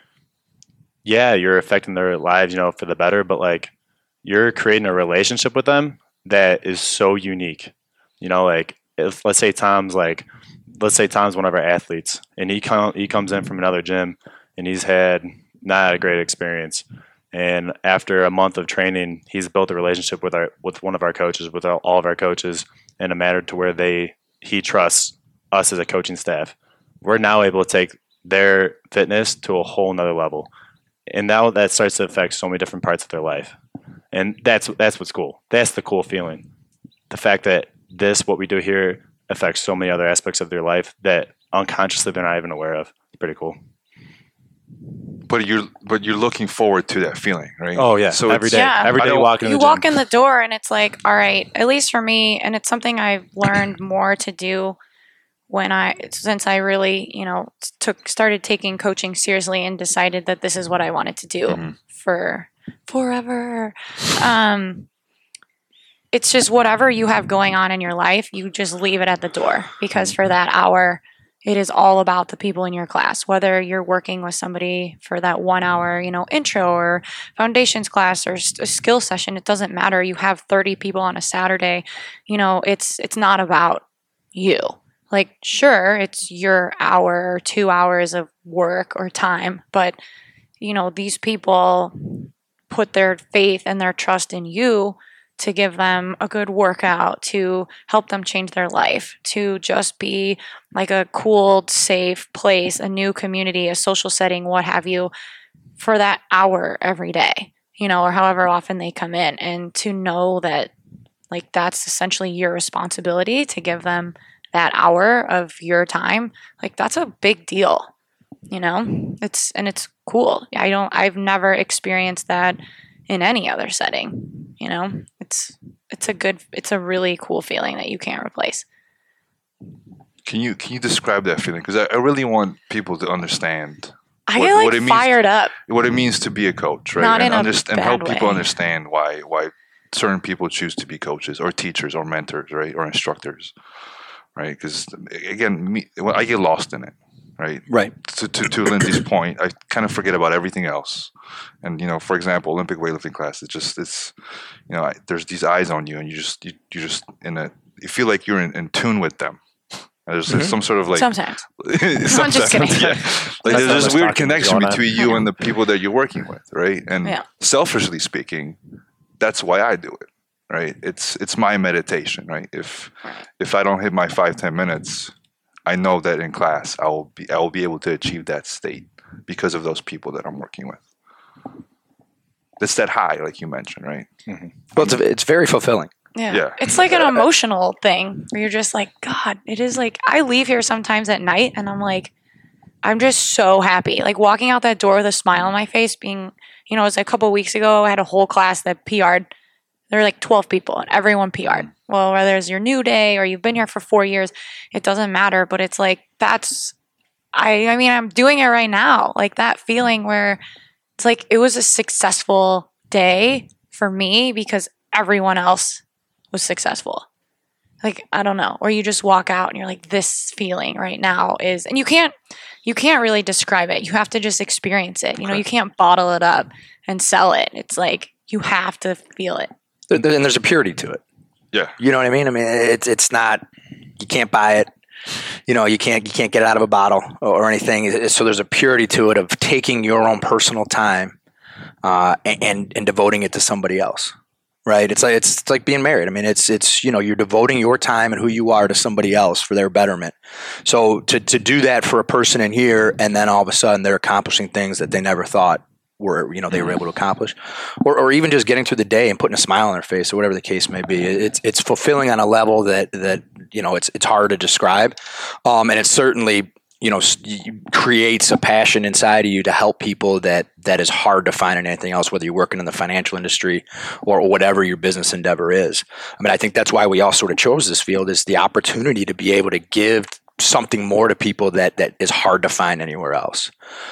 [SPEAKER 6] yeah, you're affecting their lives, you know, for the better, but like you're creating a relationship with them that is so unique. You know, like if let's say Tom's like let's say Tom's one of our athletes and he come he comes in from another gym and he's had not a great experience. And after a month of training, he's built a relationship with our with one of our coaches, with all all of our coaches, in a manner to where they he trusts us as a coaching staff. We're now able to take their fitness to a whole nother level. And now that starts to affect so many different parts of their life. And that's that's what's cool. That's the cool feeling. The fact that this, what we do here, affects so many other aspects of their life that unconsciously they're not even aware of. It's pretty cool.
[SPEAKER 3] But you're but you're looking forward to that feeling, right?
[SPEAKER 6] Oh yeah,
[SPEAKER 3] So
[SPEAKER 6] every
[SPEAKER 3] it's-
[SPEAKER 6] day,
[SPEAKER 2] Yeah.
[SPEAKER 6] every
[SPEAKER 3] I
[SPEAKER 6] day
[SPEAKER 3] don't-
[SPEAKER 6] walking. in
[SPEAKER 2] You
[SPEAKER 6] the gym.
[SPEAKER 2] walk in the door and it's like, all right, at least for me, and it's something I've learned more to do when I since I really, you know, took started taking coaching seriously and decided that this is what I wanted to do
[SPEAKER 3] Mhm.
[SPEAKER 2] for forever. Um it's just whatever you have going on in your life, you just leave it at the door because for that hour it is all about the people in your class, whether you're working with somebody for that one hour, you know, intro or foundations class or s- a skill session. It doesn't matter. You have thirty people on a Saturday. You know, it's it's not about you. Like, sure, it's your hour or two hours of work or time, but you know, these people put their faith and their trust in you to give them a good workout, to help them change their life, to just be like a cool, safe place, a new community, a social setting, what have you, for that hour every day, you know, or however often they come in. And to know that, like, that's essentially your responsibility to give them that hour of your time, like, that's a big deal, you know? It's, and it's cool. I don't, I've never experienced that in any other setting, you know? It's, it's a good, it's a really cool feeling that you can't replace.
[SPEAKER 3] Can you can you describe that feeling? Because I, I really want people to understand
[SPEAKER 2] I
[SPEAKER 3] What-
[SPEAKER 2] get like
[SPEAKER 3] what it means-
[SPEAKER 2] fired up.
[SPEAKER 3] what it means to be a coach, right?
[SPEAKER 2] Not
[SPEAKER 3] and
[SPEAKER 2] in a
[SPEAKER 3] underst- and
[SPEAKER 2] bad
[SPEAKER 3] help people
[SPEAKER 2] way.
[SPEAKER 3] understand why why certain people choose to be coaches or teachers or mentors, right, or instructors, right? Because again, me, well, I get lost in it, right?
[SPEAKER 1] Right.
[SPEAKER 3] To, to to Lindsay's point, I kind of forget about everything else. And you know, for example, Olympic weightlifting class, it's just it's you know, I, there's these eyes on you, and you just you, you just in a you feel like you're in, in tune with them, There's
[SPEAKER 1] Mhm.
[SPEAKER 3] some sort of like
[SPEAKER 2] Sometimes.
[SPEAKER 3] sometimes,
[SPEAKER 2] I'm just kidding.
[SPEAKER 3] yeah. Like
[SPEAKER 6] That's
[SPEAKER 3] there's
[SPEAKER 6] not
[SPEAKER 3] this
[SPEAKER 6] much
[SPEAKER 3] weird
[SPEAKER 6] talking
[SPEAKER 3] connection
[SPEAKER 6] going on.
[SPEAKER 3] between you and the people that you're working with, right? And
[SPEAKER 2] Yeah.
[SPEAKER 3] selfishly speaking, that's why I do it, right? It's it's my meditation, right? If if I don't hit my five ten minutes, I know that in class I will be I will be able to achieve that state because of those people that I'm working with. It's that high, like you mentioned, right?
[SPEAKER 1] Well, it's, it's very fulfilling.
[SPEAKER 2] Yeah.
[SPEAKER 3] Yeah.
[SPEAKER 2] It's like an emotional thing where you're just like, God, it is like, I leave here sometimes at night and I'm like, I'm just so happy. Like walking out that door with a smile on my face, being, you know, it was a couple of weeks ago, I had a whole class that P R'd. There were like twelve people and everyone P R'd. Well, whether it's your new day or you've been here for four years, it doesn't matter. But it's like, that's, I, I mean, I'm doing it right now. Like that feeling where it's like, it was a successful day for me because everyone else was successful. Like, I don't know. Or you just walk out and you're like, this feeling right now is, and you can't, you can't really describe it. You have to just experience it. You know, you can't bottle it up and sell it. It's like, you have to feel it.
[SPEAKER 1] There- there- and there's a purity to it.
[SPEAKER 3] Yeah.
[SPEAKER 1] You know what I mean? I mean, it's it's not, you can't buy it. You know, you can't you can't get it out of a bottle or, or anything. So there's a purity to it of taking your own personal time uh, and, and and devoting it to somebody else. Right? It's like it's, it's like being married. I mean, it's it's you know, you're devoting your time and who you are to somebody else for their betterment. So to to do that for a person in here, and then all of a sudden they're accomplishing things that they never thought were you know they were able to accomplish, or or even just getting through the day and putting a smile on their face or whatever the case may be. It's it's fulfilling on a level that that you know it's it's hard to describe, um, and it certainly you know s- y- creates a passion inside of you to help people that that is hard to find in anything else, whether you're working in the financial industry or whatever your business endeavor is. I mean, I think that's why we all sort of chose this field, is the opportunity to be able to give something more to people that that is hard to find anywhere else.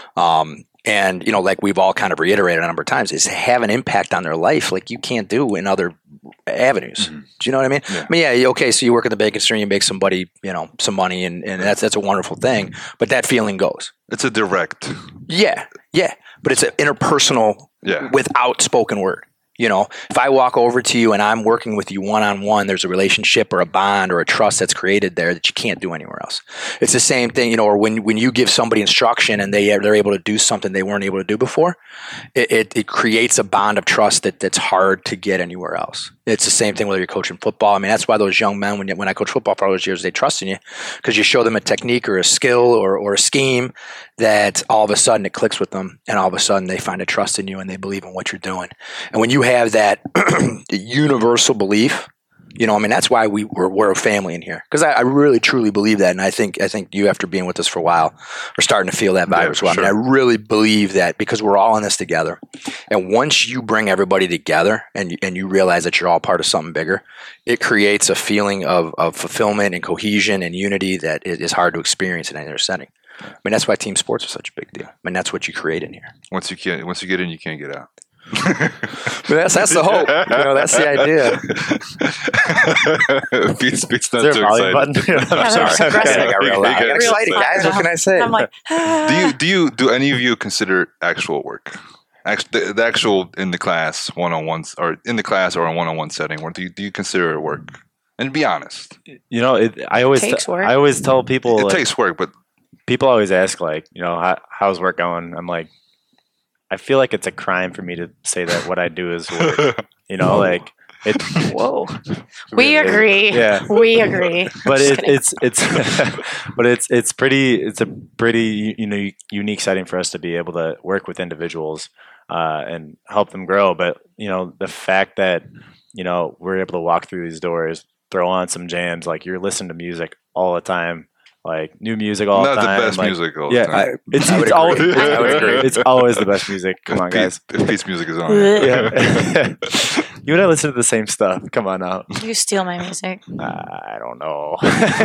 [SPEAKER 1] Um, and you know, like we've all kind of reiterated a number of times, is to have an impact on their life like you can't do in other avenues. Do you know what I mean?
[SPEAKER 3] Yeah.
[SPEAKER 1] I mean, yeah, okay, so you work at the bacon store, you make somebody, you know, some money, and, and that's that's a wonderful thing. But that feeling goes.
[SPEAKER 3] It's a direct.
[SPEAKER 1] Yeah, yeah. But it's an interpersonal
[SPEAKER 3] Yeah.
[SPEAKER 1] without spoken word. You know, if I walk over to you and I'm working with you one on one, there's a relationship or a bond or a trust that's created there that you can't do anywhere else. It's the same thing, you know, or when when you give somebody instruction and they they're able to do something they weren't able to do before, it it, it creates a bond of trust that that's hard to get anywhere else. It's the same thing whether you're coaching football. I mean, that's why those young men, when when I coach football for all those years, they trust in you because you show them a technique or a skill or or a scheme that all of a sudden it clicks with them, and all of a sudden they find a trust in you and they believe in what you're doing. And when you have that universal belief, you know, I mean, that's why we we're, we're a family in here, because I, I really truly believe that, and I think I think you, after being with us for a while, are starting to feel that vibe
[SPEAKER 3] Yeah,
[SPEAKER 1] as well.
[SPEAKER 3] sure.
[SPEAKER 1] I mean, I really believe that because we're all in this together, and once you bring everybody together and you, and you realize that you're all part of something bigger, it creates a feeling of of fulfillment and cohesion and unity that is is hard to experience in any other setting. I mean, that's why team sports are such a big deal. I mean, that's what you create in here.
[SPEAKER 3] Once you can't, once you get in, you can't get out.
[SPEAKER 1] But that's that's the hope. You know, that's the idea.
[SPEAKER 3] Pete's, Pete's not
[SPEAKER 6] Is there
[SPEAKER 3] too
[SPEAKER 6] a volume
[SPEAKER 3] excited.
[SPEAKER 6] button?
[SPEAKER 2] Yeah,
[SPEAKER 6] I'm
[SPEAKER 2] that was
[SPEAKER 6] sorry.
[SPEAKER 2] aggressive.
[SPEAKER 1] I got real loud. I got
[SPEAKER 3] Real
[SPEAKER 1] excited,
[SPEAKER 2] excited.
[SPEAKER 1] guys. What can I say?
[SPEAKER 2] I'm like,
[SPEAKER 3] Do you do you do any of you consider actual work, Act, the, the actual in the class one on ones, or in the class or a one on one setting? Or do you do you consider it work? And be honest,
[SPEAKER 6] You know, it, I always
[SPEAKER 2] Takes
[SPEAKER 6] t-
[SPEAKER 2] work.
[SPEAKER 6] I always tell people
[SPEAKER 3] it
[SPEAKER 6] like,
[SPEAKER 3] takes work, but
[SPEAKER 6] people always ask like, you know, how, how's work going? I'm like, I feel like it's a crime for me to say that what I do is work. You know, like it.
[SPEAKER 2] whoa. We
[SPEAKER 6] really is.
[SPEAKER 2] agree.
[SPEAKER 6] Yeah.
[SPEAKER 2] We agree.
[SPEAKER 6] But
[SPEAKER 2] Just
[SPEAKER 6] it,
[SPEAKER 2] kidding.
[SPEAKER 6] it's it's but it's it's pretty it's a pretty you know unique setting for us to be able to work with individuals uh, and help them grow. But you know, the fact that you know we're able to walk through these doors, throw on some jams, like you're listening to music all the time, like new music all
[SPEAKER 3] not
[SPEAKER 6] the
[SPEAKER 3] the
[SPEAKER 6] time.
[SPEAKER 3] best
[SPEAKER 6] like,
[SPEAKER 3] music. All
[SPEAKER 6] yeah,
[SPEAKER 3] the time.
[SPEAKER 1] I,
[SPEAKER 6] It's
[SPEAKER 1] I would
[SPEAKER 6] it's always
[SPEAKER 1] agree. I would agree.
[SPEAKER 6] it's always the best music. Come
[SPEAKER 3] if
[SPEAKER 6] on,
[SPEAKER 3] Pete-
[SPEAKER 6] guys.
[SPEAKER 3] If Pete's music is on,
[SPEAKER 6] Yeah. You and I listen to the same stuff. Come on now.
[SPEAKER 2] You steal my music.
[SPEAKER 6] I don't know.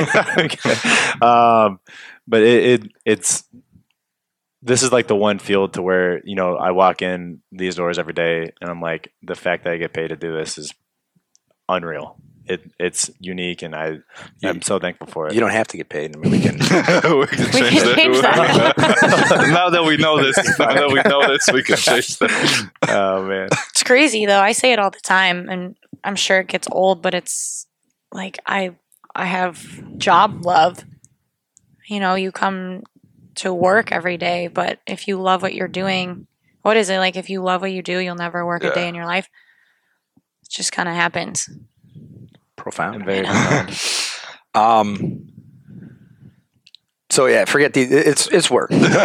[SPEAKER 6] um, but it, it it's this is like the one field to where you know I walk in these doors every day, and I'm like, the fact that I get paid to do this is unreal. It it's unique, and I I'm so thankful for it.
[SPEAKER 1] You don't have to get paid. I mean, we can.
[SPEAKER 3] we can
[SPEAKER 2] We
[SPEAKER 3] change
[SPEAKER 2] can
[SPEAKER 3] that.
[SPEAKER 2] change that.
[SPEAKER 3] Now that we know this, now that we know this, we can change that.
[SPEAKER 6] Oh man,
[SPEAKER 2] It's crazy though. I say it all the time, and I'm sure it gets old, but it's like I I have job love you know, you come to work every day, but if you love what you're doing, what is it? Like, if you love what you do, you'll never work
[SPEAKER 3] Yeah.
[SPEAKER 2] a day in your life. It just kind of happens.
[SPEAKER 1] Profound.
[SPEAKER 6] And very
[SPEAKER 2] You know?
[SPEAKER 6] profound.
[SPEAKER 1] Um. So yeah, forget the it's it's work.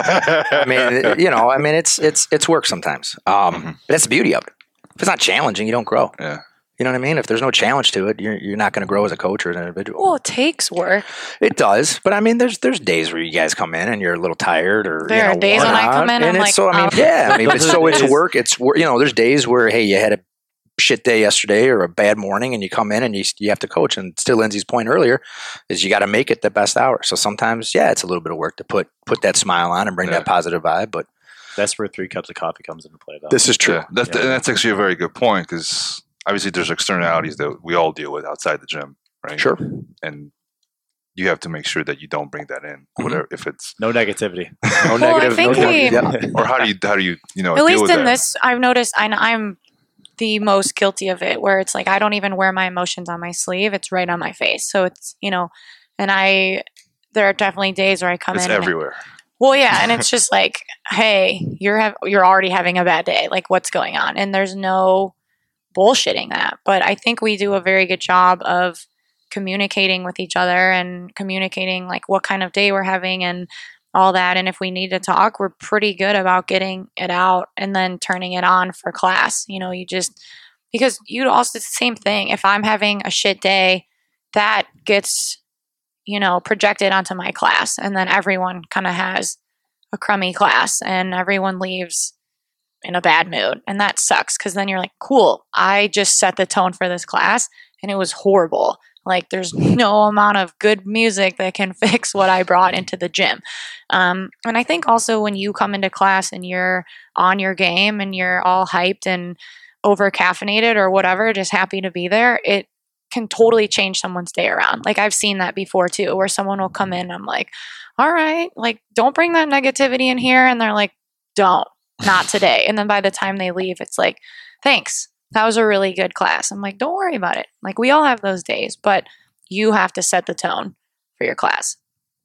[SPEAKER 1] I mean, you know, I mean, it's it's it's work sometimes. Um,
[SPEAKER 3] Mhm.
[SPEAKER 1] but that's the beauty of it. If it's not challenging, you don't grow.
[SPEAKER 3] Yeah.
[SPEAKER 1] You know what I mean? If there's no challenge to it, you're you're not going to grow as a coach or as an individual.
[SPEAKER 2] Well, it takes work.
[SPEAKER 1] It does, but I mean, there's there's days where you guys come in and you're a little tired, or
[SPEAKER 2] There
[SPEAKER 1] you
[SPEAKER 2] are
[SPEAKER 1] know,
[SPEAKER 2] days
[SPEAKER 1] worn
[SPEAKER 2] when I come
[SPEAKER 1] out,
[SPEAKER 2] in,
[SPEAKER 1] and
[SPEAKER 2] I'm
[SPEAKER 1] it's
[SPEAKER 2] like,
[SPEAKER 1] so. I mean,
[SPEAKER 2] oh.
[SPEAKER 1] yeah, I mean, but
[SPEAKER 6] Those are
[SPEAKER 1] so
[SPEAKER 6] the
[SPEAKER 1] it's
[SPEAKER 6] days.
[SPEAKER 1] work. It's wor- you know, there's days where hey, you had a shit day yesterday or a bad morning, and you come in and you you have to coach. And still, Lindsay's point earlier is you got to make it the best hour. So sometimes, yeah, it's a little bit of work to put put that smile on and bring
[SPEAKER 3] Yeah.
[SPEAKER 1] that positive vibe. But
[SPEAKER 6] That's where three cups of coffee comes into play, though.
[SPEAKER 1] this is true.
[SPEAKER 3] Yeah, that's
[SPEAKER 6] Yeah.
[SPEAKER 3] and that's actually a very good point because obviously there's externalities that we all deal with outside the gym, right?
[SPEAKER 1] Sure.
[SPEAKER 3] And you have to make sure that you don't bring that in,
[SPEAKER 1] Mhm.
[SPEAKER 3] whatever if it's
[SPEAKER 6] No negativity.
[SPEAKER 1] No
[SPEAKER 2] Well, I
[SPEAKER 1] negative.
[SPEAKER 2] think
[SPEAKER 1] no
[SPEAKER 2] we-
[SPEAKER 1] negative. Yep.
[SPEAKER 3] or how do you how do you you know
[SPEAKER 2] At
[SPEAKER 3] deal
[SPEAKER 2] least
[SPEAKER 3] with
[SPEAKER 2] in
[SPEAKER 3] that?
[SPEAKER 2] this, I've noticed I, I'm the most guilty of it, where it's like I don't even wear my emotions on my sleeve; it's right on my face. So it's you know, and I there are definitely days where I come
[SPEAKER 3] It's
[SPEAKER 2] in. and it-
[SPEAKER 3] everywhere.
[SPEAKER 2] well, yeah, and it's just like, hey, you're have you're already having a bad day. Like, what's going on? And there's no bullshitting that. But I think we do a very good job of communicating with each other and communicating like what kind of day we're having and all that. And if we need to talk, we're pretty good about getting it out and then turning it on for class. You know, you just because you also it's the same thing. If I'm having a shit day, that gets you know projected onto my class, and then everyone kind of has a crummy class, and everyone leaves in a bad mood, and that sucks because then you're like, cool, I just set the tone for this class, and it was horrible. Like, there's no amount of good music that can fix what I brought into the gym. Um, and I think also when you come into class and you're on your game and you're all hyped and over caffeinated or whatever, just happy to be there, it can totally change someone's day around. Like, I've seen that before too, where someone will come in and I'm like, all right, like, don't bring that negativity in here. And they're like, don't, not today. And then by the time they leave, it's like, thanks. That was a really good class. I'm like, don't worry about it. Like, we all have those days, but you have to set the tone for your class.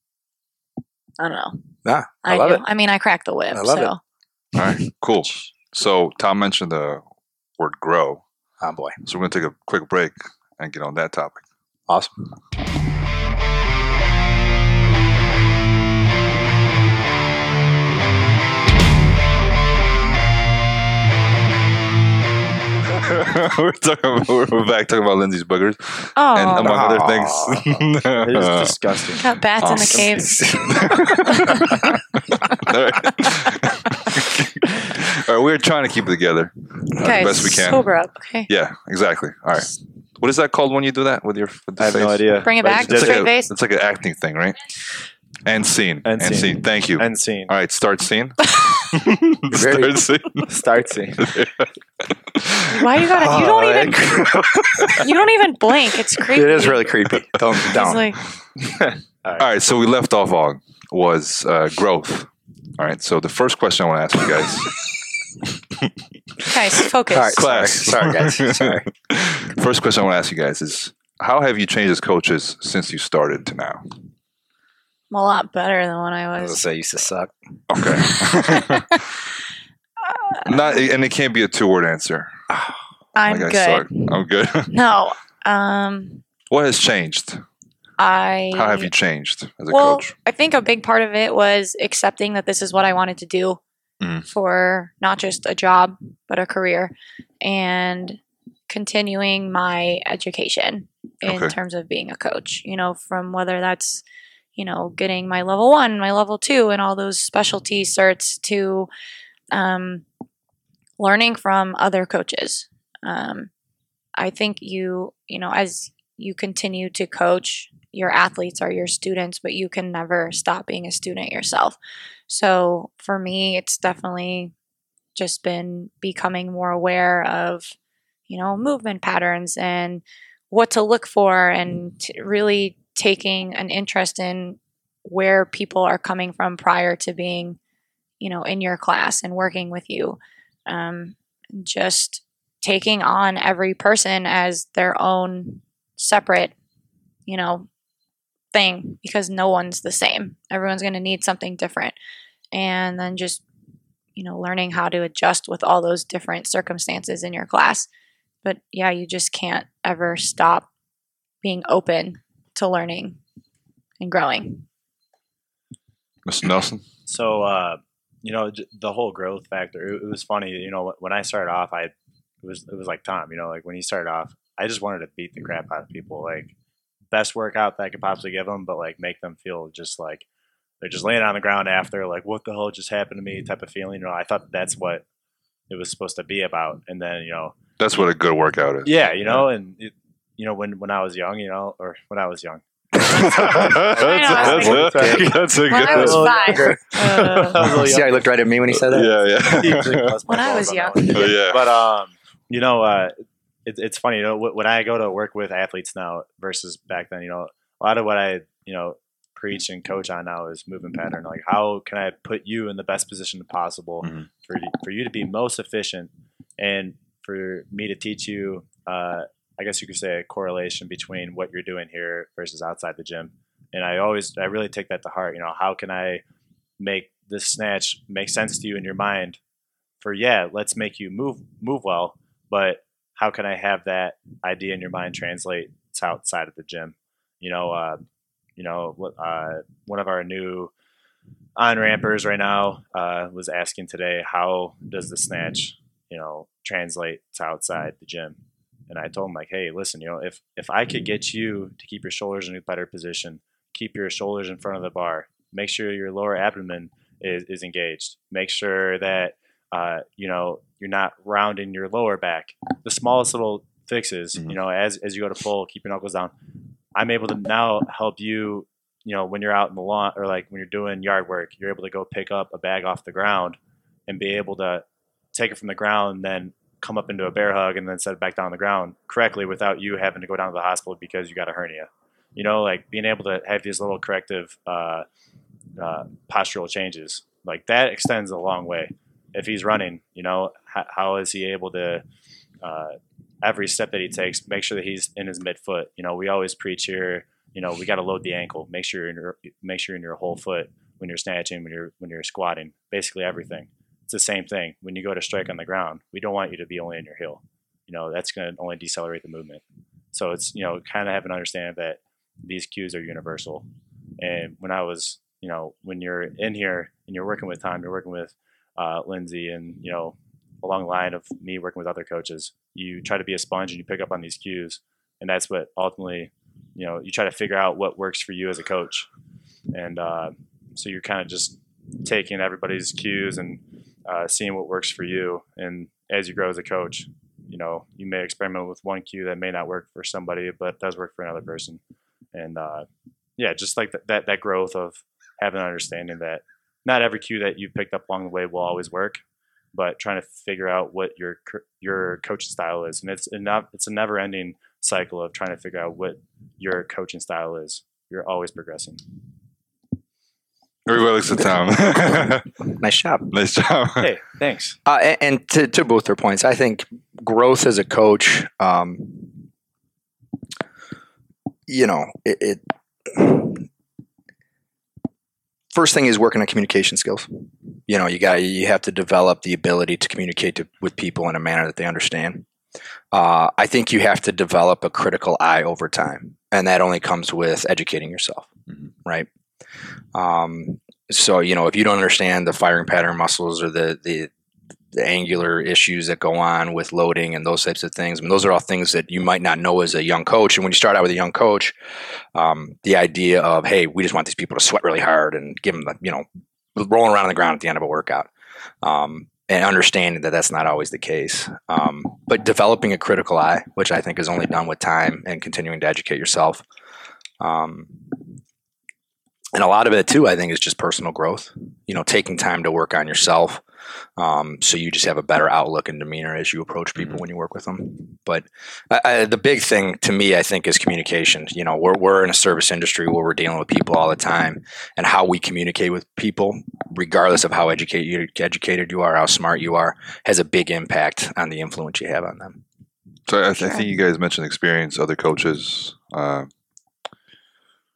[SPEAKER 2] I don't know.
[SPEAKER 1] Nah, I, love
[SPEAKER 2] do.
[SPEAKER 1] it.
[SPEAKER 2] I mean, I cracked the whip.
[SPEAKER 1] I love
[SPEAKER 2] so.
[SPEAKER 1] it.
[SPEAKER 3] All right, cool. So Tom mentioned the word grow.
[SPEAKER 1] Oh boy,
[SPEAKER 3] So we're gonna take a quick break and get on that topic.
[SPEAKER 1] awesome.
[SPEAKER 3] we're talking. We're we're back talking about Lindsay's boogers
[SPEAKER 2] Oh,
[SPEAKER 3] and among other
[SPEAKER 1] Aw.
[SPEAKER 3] things.
[SPEAKER 6] It is disgusting.
[SPEAKER 2] got bats in the
[SPEAKER 3] Awesome.
[SPEAKER 2] caves.
[SPEAKER 3] All right, we're trying to keep it together uh,
[SPEAKER 2] Guys,
[SPEAKER 3] the best we can.
[SPEAKER 2] sober up, okay?
[SPEAKER 3] Yeah, exactly. All right. What is that called when you do that with your with the
[SPEAKER 6] I have
[SPEAKER 3] face?
[SPEAKER 6] no idea.
[SPEAKER 2] Bring it
[SPEAKER 6] But
[SPEAKER 2] back.
[SPEAKER 6] I just
[SPEAKER 3] It's
[SPEAKER 6] did
[SPEAKER 3] like,
[SPEAKER 2] Straight
[SPEAKER 3] a,
[SPEAKER 2] face?
[SPEAKER 3] it's like an acting thing, right? And scene.
[SPEAKER 6] End
[SPEAKER 3] And
[SPEAKER 6] scene.
[SPEAKER 3] scene. Thank you.
[SPEAKER 6] End scene.
[SPEAKER 3] All right, start scene.
[SPEAKER 1] Ready?
[SPEAKER 3] Start scene.
[SPEAKER 6] Start scene.
[SPEAKER 2] Why you gotta? You don't even.
[SPEAKER 1] even.
[SPEAKER 2] You don't even blink. It's creepy.
[SPEAKER 1] It is really creepy. Don't
[SPEAKER 2] He's
[SPEAKER 1] don't.
[SPEAKER 2] like,
[SPEAKER 3] All right, so we left off on was uh, growth. All right, so the first question I want to ask you guys,
[SPEAKER 2] guys, focus.
[SPEAKER 1] All right.
[SPEAKER 3] class.
[SPEAKER 1] Sorry, guys. Sorry.
[SPEAKER 3] First question I want to ask you guys is, how have you changed as coaches since you started to now?
[SPEAKER 2] I'm a lot better than when I
[SPEAKER 1] I was gonna
[SPEAKER 2] was.
[SPEAKER 1] say, used to suck.
[SPEAKER 3] Okay. Not, and it can't be a two-word answer.
[SPEAKER 2] I'm
[SPEAKER 3] Like I
[SPEAKER 2] good.
[SPEAKER 3] suck. I'm good.
[SPEAKER 2] No. Um.
[SPEAKER 3] What has changed?
[SPEAKER 2] I.
[SPEAKER 3] How have you changed as a
[SPEAKER 2] well,
[SPEAKER 3] coach?
[SPEAKER 2] I think a big part of it was accepting that this is what I wanted to do
[SPEAKER 3] Mhm.
[SPEAKER 2] for not just a job, but a career, and continuing my education in
[SPEAKER 3] Okay.
[SPEAKER 2] terms of being a coach. You know, from whether that's, you know, getting my level one, my level two, and all those specialty certs to um, learning from other coaches. Um, I think you, you know, as you continue to coach, your athletes are your students, but you can never stop being a student yourself. So for me, it's definitely just been becoming more aware of, you know, movement patterns and what to look for, and t- really taking an interest in where people are coming from prior to being, you know, in your class and working with you. Um, just taking on every person as their own separate, you know, thing because no one's the same. Everyone's going to need something different. And then just, you know, learning how to adjust with all those different circumstances in your class. But yeah, you just can't ever stop being open to learning and growing.
[SPEAKER 3] Mister Nelson?
[SPEAKER 6] So, uh, you know, j- the whole growth factor, it, it was funny, you know, when I started off, I, it was, it was like Tom, you know, like when he started off, I just wanted to beat the crap out of people, like best workout that I could possibly give them, but like make them feel just like they're just laying on the ground after, like, what the hell just happened to me type of feeling. You know, I thought that's what it was supposed to be about. And then, you know,
[SPEAKER 3] That's what a good workout is.
[SPEAKER 6] yeah, you know, and it, you know, when, when I was young, you know, or when I was young,
[SPEAKER 3] that's, that's, a, that's a
[SPEAKER 2] When
[SPEAKER 3] good
[SPEAKER 2] I was
[SPEAKER 6] little
[SPEAKER 2] five,
[SPEAKER 6] younger.
[SPEAKER 2] uh,
[SPEAKER 6] I was a little
[SPEAKER 1] See how he looked right at me when he said that?
[SPEAKER 3] Yeah, yeah.
[SPEAKER 2] when I was young.
[SPEAKER 3] Oh, yeah.
[SPEAKER 6] But um, you know, uh, it, it's funny. You know, wh- when I go to work with athletes now versus back then, you know, a lot of what I you know preach and coach on now is movement pattern. Like, how can I put you in the best position possible
[SPEAKER 3] Mhm.
[SPEAKER 6] for y- for you to be most efficient, and for me to teach you, uh, I guess you could say, a correlation between what you're doing here versus outside the gym. And I always, I really take that to heart. You know, how can I make this snatch make sense to you in your mind? For yeah, let's make you move move well, but how can I have that idea in your mind translate to outside of the gym? You know, uh, you know, what- uh, one of our new on rampers right now uh, was asking today, how does the snatch, you know, translate to outside the gym? And I told him, like, hey, listen, you know, if if I could get you to keep your shoulders in a better position, keep your shoulders in front of the bar, make sure your lower abdomen is, is engaged, make sure that uh, you know, you're not rounding your lower back. The smallest little fixes,
[SPEAKER 3] Mhm.
[SPEAKER 6] you know, as as you go to pull, keep your knuckles down. I'm able to now help you, you know, when you're out in the lawn or like when you're doing yard work, you're able to go pick up a bag off the ground and be able to take it from the ground and then come up into a bear hug and then set it back down on the ground correctly without you having to go down to the hospital because you got a hernia. You know, like being able to have these little corrective uh, uh, postural changes, like that extends a long way. If he's running, you know, how, how is he able to, uh, every step that he takes, make sure that he's in his midfoot. You know, we always preach here, you know, we got to load the ankle, make sure you're in your, make sure you're in your whole foot when you're snatching, when you're, when you're squatting, basically everything. It's the same thing. When you go to strike on the ground, we don't want you to be only in your heel. You know, that's going to only decelerate the movement. So it's, you know, kind of have an understanding that these cues are universal. And when I was, you know, when you're in here and you're working with Tom, you're working with uh, Lindsay, and, you know, along the line of me working with other coaches, you try to be a sponge and you pick up on these cues. And that's what ultimately, you know, you try to figure out what works for you as a coach. And uh, so you're kind of just taking everybody's cues and uh, seeing what works for you. And as you grow as a coach, you know, you may experiment with one cue that may not work for somebody, but does work for another person. And uh, yeah, just like that, that, that growth of having an understanding that not every cue that you picked up along the way will always work, but trying to figure out what your your coaching style is. And it's enough, it's a never ending cycle of trying to figure out what your coaching style is. You're always progressing.
[SPEAKER 3] Everybody looks at Tom.
[SPEAKER 1] Nice job.
[SPEAKER 3] Nice job.
[SPEAKER 6] Hey, thanks.
[SPEAKER 1] Uh, and and to, to both their points, I think growth as a coach, um, you know, it, it first thing is working on communication skills. You know, you got you have to develop the ability to communicate to, with people in a manner that they understand. Uh, I think you have to develop a critical eye over time, and that only comes with educating yourself,
[SPEAKER 3] Mm-hmm.
[SPEAKER 1] right? Um, so, you know, if you don't understand the firing pattern muscles or the, the the angular issues that go on with loading and those types of things, I mean, those are all things that you might not know as a young coach. And when you start out with a young coach, um, the idea of, hey, we just want these people to sweat really hard and give them the, you know, rolling around on the ground at the end of a workout. Um, and understanding that that's not always the case. Um, but developing a critical eye, which I think is only done with time and continuing to educate yourself. Um, and a lot of it too, I think, is just personal growth, you know, taking time to work on yourself. Um, so you just have a better outlook and demeanor as you approach people
[SPEAKER 3] Mm-hmm.
[SPEAKER 1] when you work with them. But I, I, the big thing to me, I think, is communication. You know, we're we're in a service industry where we're dealing with people all the time, and how we communicate with people, regardless of how educated educated you are, how smart you are, has a big impact on the influence you have on them.
[SPEAKER 3] So I, th- I think you guys mentioned experience, other coaches. Uh,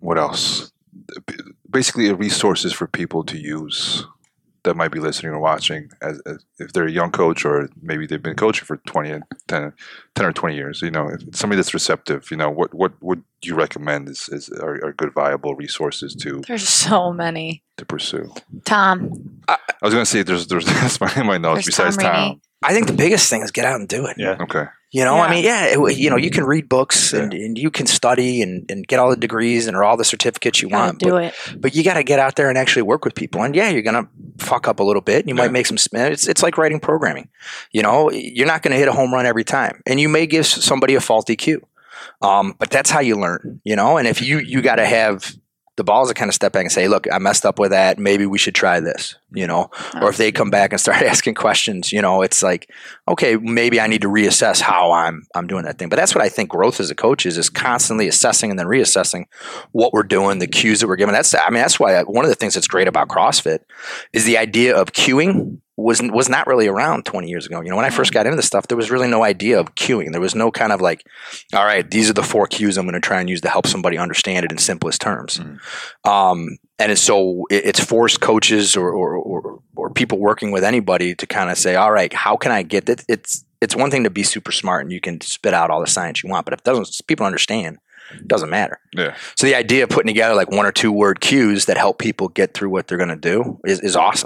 [SPEAKER 3] what else? Basically, resources for people to use that might be listening or watching, as, as if they're a young coach or maybe they've been coaching for twenty, ten, ten or twenty years. You know, if somebody that's receptive. You know, what what would you recommend is, is are, are good viable resources to
[SPEAKER 2] There's so many.
[SPEAKER 3] to pursue?
[SPEAKER 2] Tom.
[SPEAKER 3] I was going to say there's there's that's my my notes
[SPEAKER 2] There's
[SPEAKER 3] besides
[SPEAKER 2] Tom
[SPEAKER 3] Tom.
[SPEAKER 2] Rainey.
[SPEAKER 1] I think the biggest thing is get out and do it.
[SPEAKER 6] Yeah.
[SPEAKER 3] Okay.
[SPEAKER 1] You know,
[SPEAKER 2] Yeah.
[SPEAKER 1] I mean, yeah, it, you know, you can read books and, and you can study and, and get all the degrees and all the certificates you
[SPEAKER 2] Gotta
[SPEAKER 1] want.
[SPEAKER 2] do
[SPEAKER 1] but,
[SPEAKER 2] it.
[SPEAKER 1] but you got to get out there and actually work with people. And yeah, you're going to fuck up a little bit. And you
[SPEAKER 3] Yeah.
[SPEAKER 1] might make some, it's, it's like writing programming. You know, you're not going to hit a home run every time. And you may give somebody a faulty cue. Um, but that's how you learn, you know, and if you, you got to have the balls to kind of step back and say, look, I messed up with that. Maybe we should try this, you know, or if they come back and start asking questions, you know, it's like, okay, maybe I need to reassess how I'm, I'm doing that thing. But that's what I think growth as a coach is, is constantly assessing and then reassessing what we're doing, the cues that we're given. That's, I mean, that's why one of the things that's great about CrossFit is the idea of cueing was was not really around twenty years ago. You know, when I first got into this stuff, there was really no idea of cueing. There was no kind of like, all right, these are the four cues I'm going to try and use to help somebody understand it in simplest terms. Mm-hmm. Um, and it's so it, it's forced coaches or, or or or people working with anybody to kind of say, all right, how can I get it? It's it's one thing to be super smart and you can spit out all the science you want, but if it doesn't, people understand, it doesn't matter.
[SPEAKER 3] Yeah.
[SPEAKER 1] So the idea of putting together like one or two word cues that help people get through what they're going to do is is awesome.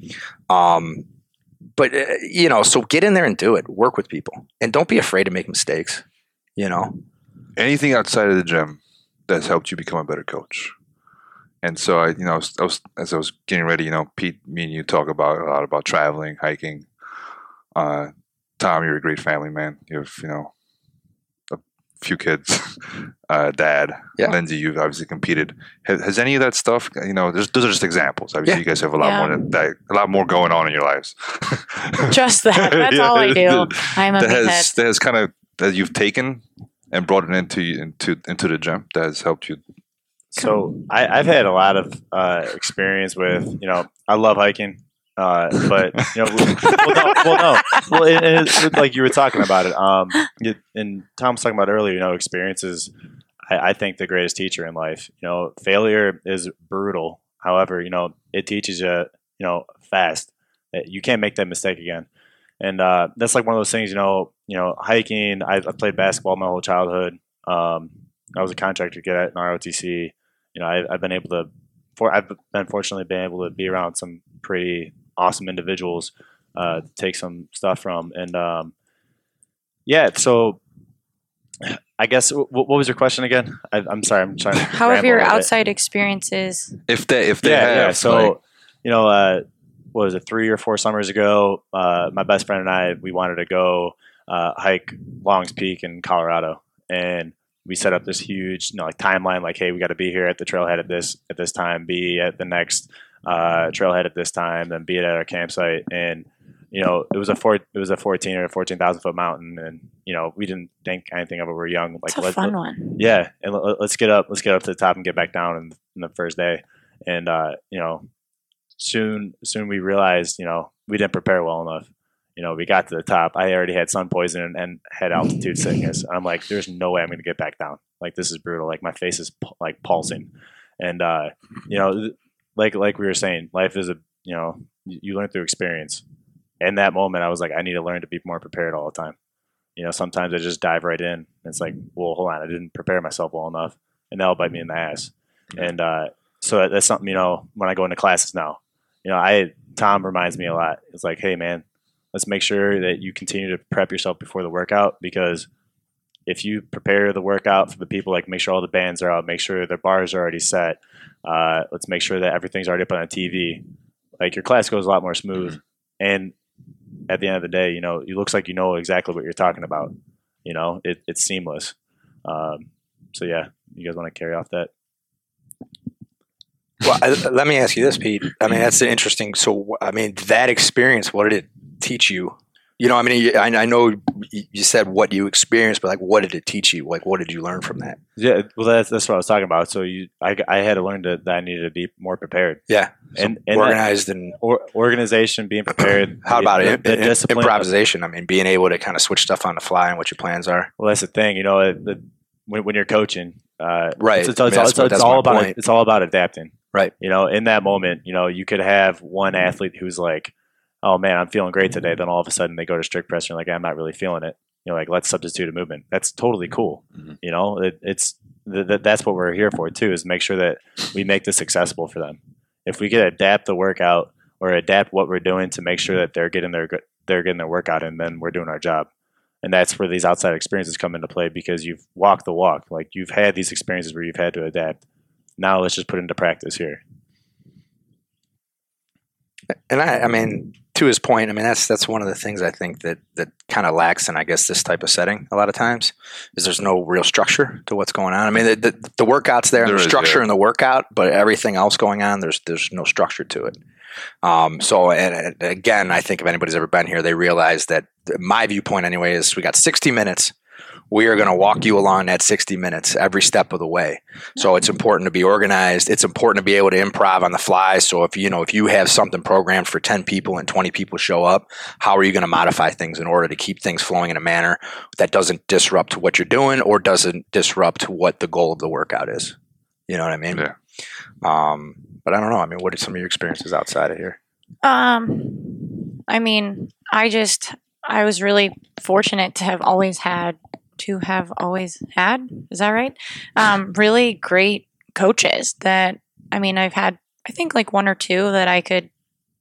[SPEAKER 1] Um, but uh, you know, so get in there and do it. Work with people, and don't be afraid to make mistakes. You know,
[SPEAKER 3] Anything outside of the gym that's helped you become a better coach. And so I, you know, I was, I was as I was getting ready, you know, Pete, me and you talk about a lot about traveling, hiking. Uh, Tom, you're a great family man. You have, you know, a few kids, uh, dad.
[SPEAKER 1] Yeah.
[SPEAKER 3] Lindsay, you've obviously competed. Has, has any of that stuff, you know, those are just examples. Obviously,
[SPEAKER 1] Yeah.
[SPEAKER 3] you guys have a lot
[SPEAKER 2] Yeah.
[SPEAKER 3] more than that, a lot more going on in your lives.
[SPEAKER 2] Just that. That's all I do. I'm a
[SPEAKER 3] that
[SPEAKER 2] meathead.
[SPEAKER 3] has that has kind of that you've taken and brought it into into into the gym that has helped you.
[SPEAKER 6] So I, I've had a lot of uh, experience with, you know, I love hiking, uh, but you know, well, no, well, no, well, it, it's like you were talking about it. Um, it, and Tom was talking about earlier, you know, experiences. I, I think the greatest teacher in life. You know, failure is brutal. However, you know, it teaches you, you know, fast that you can't make that mistake again. And uh, that's like one of those things, you know, you know, hiking. I, I played basketball my whole childhood. Um, I was a contractor get at an R O T C. You know, I, I've been able to, for I've been fortunately been able to be around some pretty awesome individuals uh, to take some stuff from. And um, yeah, so I guess w- what was your question again? I, I'm sorry, I'm trying to.
[SPEAKER 2] How have
[SPEAKER 6] ramble
[SPEAKER 2] your
[SPEAKER 6] a little bit.
[SPEAKER 2] outside experiences?
[SPEAKER 3] If they if they
[SPEAKER 6] Yeah,
[SPEAKER 3] have
[SPEAKER 6] yeah. So,
[SPEAKER 3] like,
[SPEAKER 6] you know, uh, what was it, three or four summers ago? Uh, my best friend and I, we wanted to go uh, hike Long's Peak in Colorado, and we set up this huge, you know, like timeline. Like, hey, we got to be here at the trailhead at this at this time, be at the next uh, trailhead at this time, then be at our campsite. And you know, it was a four, it was a fourteen or fourteen thousand foot mountain, and you know, we didn't think anything of it. We were young, like
[SPEAKER 2] It's a
[SPEAKER 6] let-
[SPEAKER 2] fun
[SPEAKER 6] let-
[SPEAKER 2] one.
[SPEAKER 6] yeah, and let, let's get up, let's get up to the top and get back down in, in the first day. And uh, you know, soon, soon we realized, you know, we didn't prepare well enough. You know, we got to the top. I already had sun poisoning and had altitude sickness. I'm like, there's no way I'm going to get back down. Like, this is brutal. Like, my face is pu- like pulsing. And uh, you know, like like we were saying, life is a, you know, you you learn through experience. In that moment, I was like, I need to learn to be more prepared all the time. You know, sometimes I just dive right in. It's like, well, hold on, I didn't prepare myself well enough, and that'll bite me in the ass. And uh, so that, that's something, you know, when I go into classes now, you know, I Tom reminds me a lot. It's like, hey, man, let's make sure that you continue to prep yourself before the workout, because if you prepare the workout for the people, like make sure all the bands are out, make sure the bars are already set, uh, let's make sure that everything's already up on the T V. Like, your class goes a lot more smooth, and at the end of the day, you know, it looks like you know exactly what you're talking about. You know, it, it's seamless. Um, so yeah, you guys want to carry off that?
[SPEAKER 1] Well, I, let me ask you this, Pete. I mean, that's interesting. So, I mean, that experience, what did it teach you? You know, I mean, I, I know you said what you experienced, but like, what did it teach you? Like, what did you learn from that?
[SPEAKER 6] Yeah, well, that's that's what I was talking about. So you, I, I had to learn to, that I needed to be more prepared.
[SPEAKER 1] Yeah,
[SPEAKER 6] and, and
[SPEAKER 1] organized and
[SPEAKER 6] or, organization, being prepared.
[SPEAKER 1] how about
[SPEAKER 6] the,
[SPEAKER 1] it?
[SPEAKER 6] The
[SPEAKER 1] In-
[SPEAKER 6] discipline,
[SPEAKER 1] improvisation. I mean, being able to kind of switch stuff on the fly and what your plans are.
[SPEAKER 6] Well, that's the thing. You know, the, when, when you're coaching, uh,
[SPEAKER 1] Right.
[SPEAKER 6] It's, it's,
[SPEAKER 1] I mean,
[SPEAKER 6] it's,
[SPEAKER 1] that's
[SPEAKER 6] it's,
[SPEAKER 1] what-
[SPEAKER 6] it's
[SPEAKER 1] that's
[SPEAKER 6] all
[SPEAKER 1] my
[SPEAKER 6] about
[SPEAKER 1] point.
[SPEAKER 6] it's all about adapting.
[SPEAKER 1] Right.
[SPEAKER 6] You know, in that moment, you know, you could have one athlete who's like, "Oh man, I'm feeling great today." Then all of a sudden they go to strict press and like, "I'm not really feeling it." You know, like let's substitute a movement. That's totally cool.
[SPEAKER 3] Mhm.
[SPEAKER 6] You know, it, it's th- th- that's what we're here for too, is make sure that we make this accessible for them. If we could adapt the workout or adapt what we're doing to make sure that they're getting their they're getting their workout in, then we're doing our job. And that's where these outside experiences come into play, because you've walked the walk. Like you've had these experiences where you've had to adapt. Now let's just put it into practice here.
[SPEAKER 1] And I, I mean, to his point, I mean that's that's one of the things I think that that kind of lacks in, I guess, this type of setting a lot of times, is there's no real structure to what's going on. I mean, the, the, the workout's there,
[SPEAKER 3] There
[SPEAKER 1] and the
[SPEAKER 3] is,
[SPEAKER 1] structure
[SPEAKER 3] yeah.
[SPEAKER 1] in the workout, but everything else going on, there's there's no structure to it. Um, so, and, and again, I think if anybody's ever been here, they realize that my viewpoint anyway is we got sixty minutes. We are going to walk you along that sixty minutes every step of the way. So it's important to be organized. It's important to be able to improv on the fly. So if you know if you have something programmed for ten people and twenty people show up, how are you going to modify things in order to keep things flowing in a manner that doesn't disrupt what you're doing or doesn't disrupt what the goal of the workout is? You know what I mean?
[SPEAKER 3] Yeah.
[SPEAKER 1] Um, but I don't know. I mean, what are some of your experiences outside of here?
[SPEAKER 2] Um, I mean, I just I was really fortunate to have always had to have always had. Is that right? Um, really great coaches that I mean, I've had I think like one or two that I could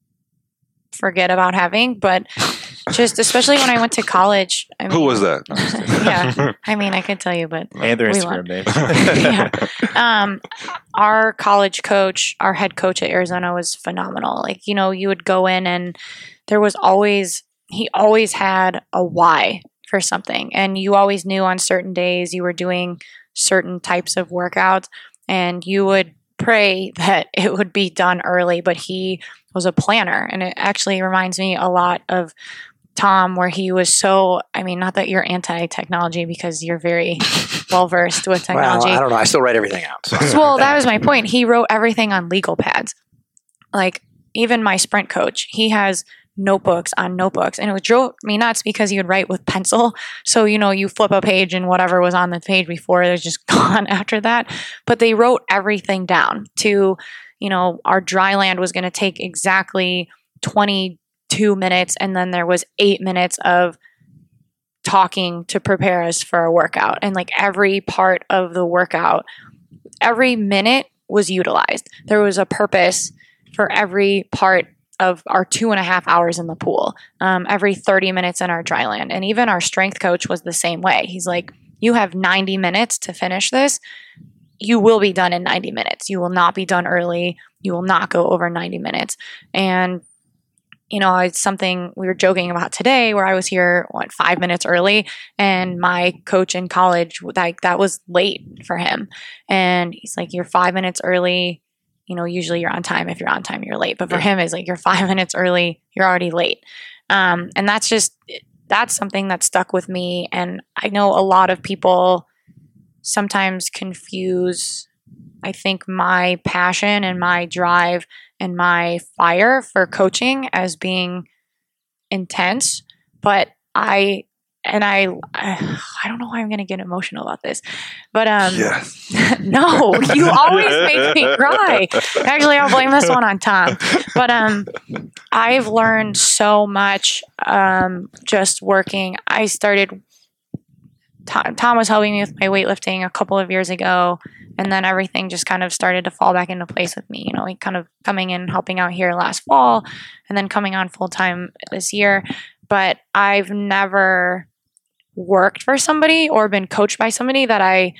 [SPEAKER 2] forget about having, but just especially when I went to college. I mean,
[SPEAKER 3] Who was that?
[SPEAKER 2] yeah, I mean, I could tell you, but
[SPEAKER 6] And their
[SPEAKER 2] We
[SPEAKER 6] Instagram
[SPEAKER 2] won.
[SPEAKER 6] name.
[SPEAKER 2] yeah. Um, our college coach, our head coach at Arizona was phenomenal. Like, you know, you would go in and there was always, he always had a why for something. And you always knew on certain days you were doing certain types of workouts, and you would pray that it would be done early, but he was a planner. And it actually reminds me a lot of Tom, where he was so, I mean, not that you're anti-technology because you're very well versed with technology.
[SPEAKER 1] Well, I don't know. I still write everything out. So.
[SPEAKER 2] Well, that was my point. He wrote everything on legal pads. Like, even my sprint coach, he has notebooks on notebooks. And it would drove me nuts because he would write with pencil. So, you know, you flip a page and whatever was on the page before, there's just gone after that. But they wrote everything down to, you know, our dry land was going to take exactly twenty-two minutes. And then there was eight minutes of talking to prepare us for a workout. And like every part of the workout, every minute was utilized. There was a purpose for every part of our two and a half hours in the pool, um, every thirty minutes in our dry land. And even our strength coach was the same way. He's like, you have ninety minutes to finish this. You will be done in ninety minutes. You will not be done early. You will not go over ninety minutes. And you know, it's something we were joking about today where I was here, what, five minutes early, and my coach in college, like that was late for him. And he's like, you're five minutes early. You know, usually you're on time. If you're on time, you're late. But for him, it's like, you're five minutes early, you're already late. Um, and that's just, that's something that stuck with me. And I know a lot of people sometimes confuse, I think, my passion and my drive and my fire for coaching as being intense. But I, and I, I don't know why I'm going to get emotional about this, but um,
[SPEAKER 3] Yes.
[SPEAKER 2] no, you always make me cry. Actually, I'll blame this one on Tom. But um, I've learned so much um, just working. I started, Tom, Tom was helping me with my weightlifting a couple of years ago, and then everything just kind of started to fall back into place with me. You know, he kind of coming in, helping out here last fall, and then coming on full time this year. But I've never worked for somebody or been coached by somebody that I,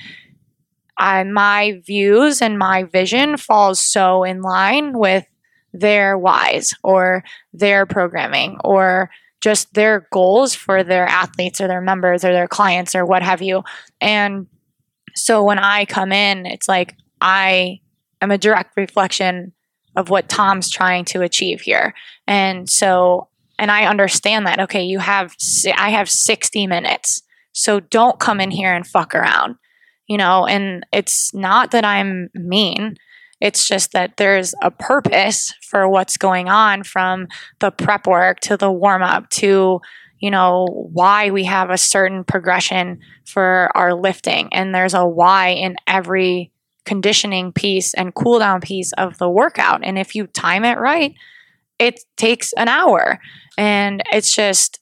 [SPEAKER 2] I my views and my vision falls so in line with their whys or their programming or just their goals for their athletes or their members or their clients or what have you. And so when I come in, it's like I am a direct reflection of what Tom's trying to achieve here. And so, and I understand that, okay, you have, I have sixty minutes. So don't come in here and fuck around, you know, and it's not that I'm mean. It's just that there's a purpose for what's going on, from the prep work to the warm up to, you know, why we have a certain progression for our lifting. And there's a why in every conditioning piece and cool down piece of the workout. And if you time it right, it takes an hour. And it's just,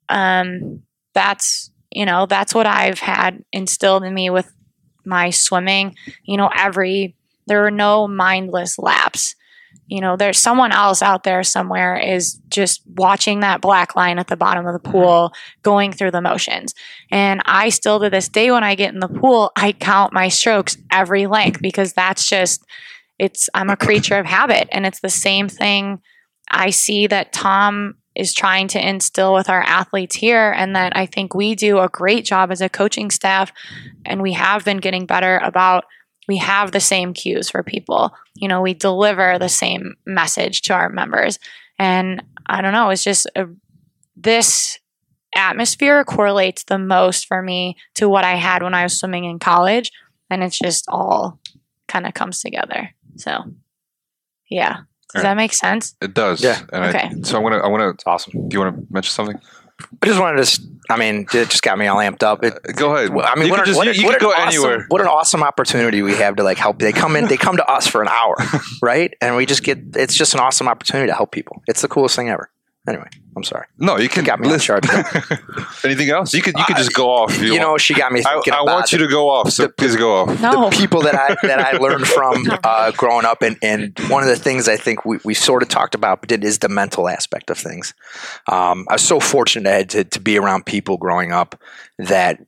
[SPEAKER 2] um, that's, you know, that's what I've had instilled in me with my swimming. You know, every, there are no mindless laps. You know, there's someone else out there somewhere is just watching that black line at the bottom of the pool, going through the motions. And I still, to this day, when I get in the pool, I count my strokes every length, because that's just, it's, I'm a creature of habit. And it's the same thing I see that Tom is trying to instill with our athletes here, and that I think we do a great job as a coaching staff, and we have been getting better about, we have the same cues for people. You know, we deliver the same message to our members. And I don't know, it's just a, this atmosphere correlates the most for me to what I had when I was swimming in college. And it's just all kind of comes together. So, yeah. Does that make sense?
[SPEAKER 3] It does.
[SPEAKER 1] Yeah.
[SPEAKER 3] And
[SPEAKER 2] Okay.
[SPEAKER 3] I, so I'm gonna. I want to.
[SPEAKER 1] It's awesome.
[SPEAKER 3] Do you want to mention something?
[SPEAKER 1] I just wanted to. s- I mean, it just got me all amped up. It,
[SPEAKER 3] Uh, Go ahead.
[SPEAKER 1] well, I mean,
[SPEAKER 3] you
[SPEAKER 1] what,
[SPEAKER 3] can
[SPEAKER 1] an-
[SPEAKER 3] just,
[SPEAKER 1] what,
[SPEAKER 3] you,
[SPEAKER 1] an-
[SPEAKER 3] you
[SPEAKER 1] what
[SPEAKER 3] can
[SPEAKER 1] an
[SPEAKER 3] go
[SPEAKER 1] awesome,
[SPEAKER 3] anywhere.
[SPEAKER 1] what an awesome opportunity we have to like help. They come in. They come to us for an hour, right? And we just get. It's just an awesome opportunity to help people. It's the coolest thing ever. Anyway, I'm sorry.
[SPEAKER 3] No, you can.
[SPEAKER 1] got me on
[SPEAKER 3] listen.
[SPEAKER 1] charge.
[SPEAKER 3] Anything else? You could. You could just go off. If you,
[SPEAKER 1] You know,
[SPEAKER 3] want.
[SPEAKER 1] she got me
[SPEAKER 3] I,
[SPEAKER 1] thinking
[SPEAKER 3] I
[SPEAKER 1] about
[SPEAKER 3] want you
[SPEAKER 1] it.
[SPEAKER 3] to go off. So
[SPEAKER 1] The-
[SPEAKER 3] please go off.
[SPEAKER 2] No.
[SPEAKER 1] the people that I that I learned from uh, growing up, and, and one of the things I think we, we sort of talked about but did is the mental aspect of things. Um, I was so fortunate to to be around people growing up that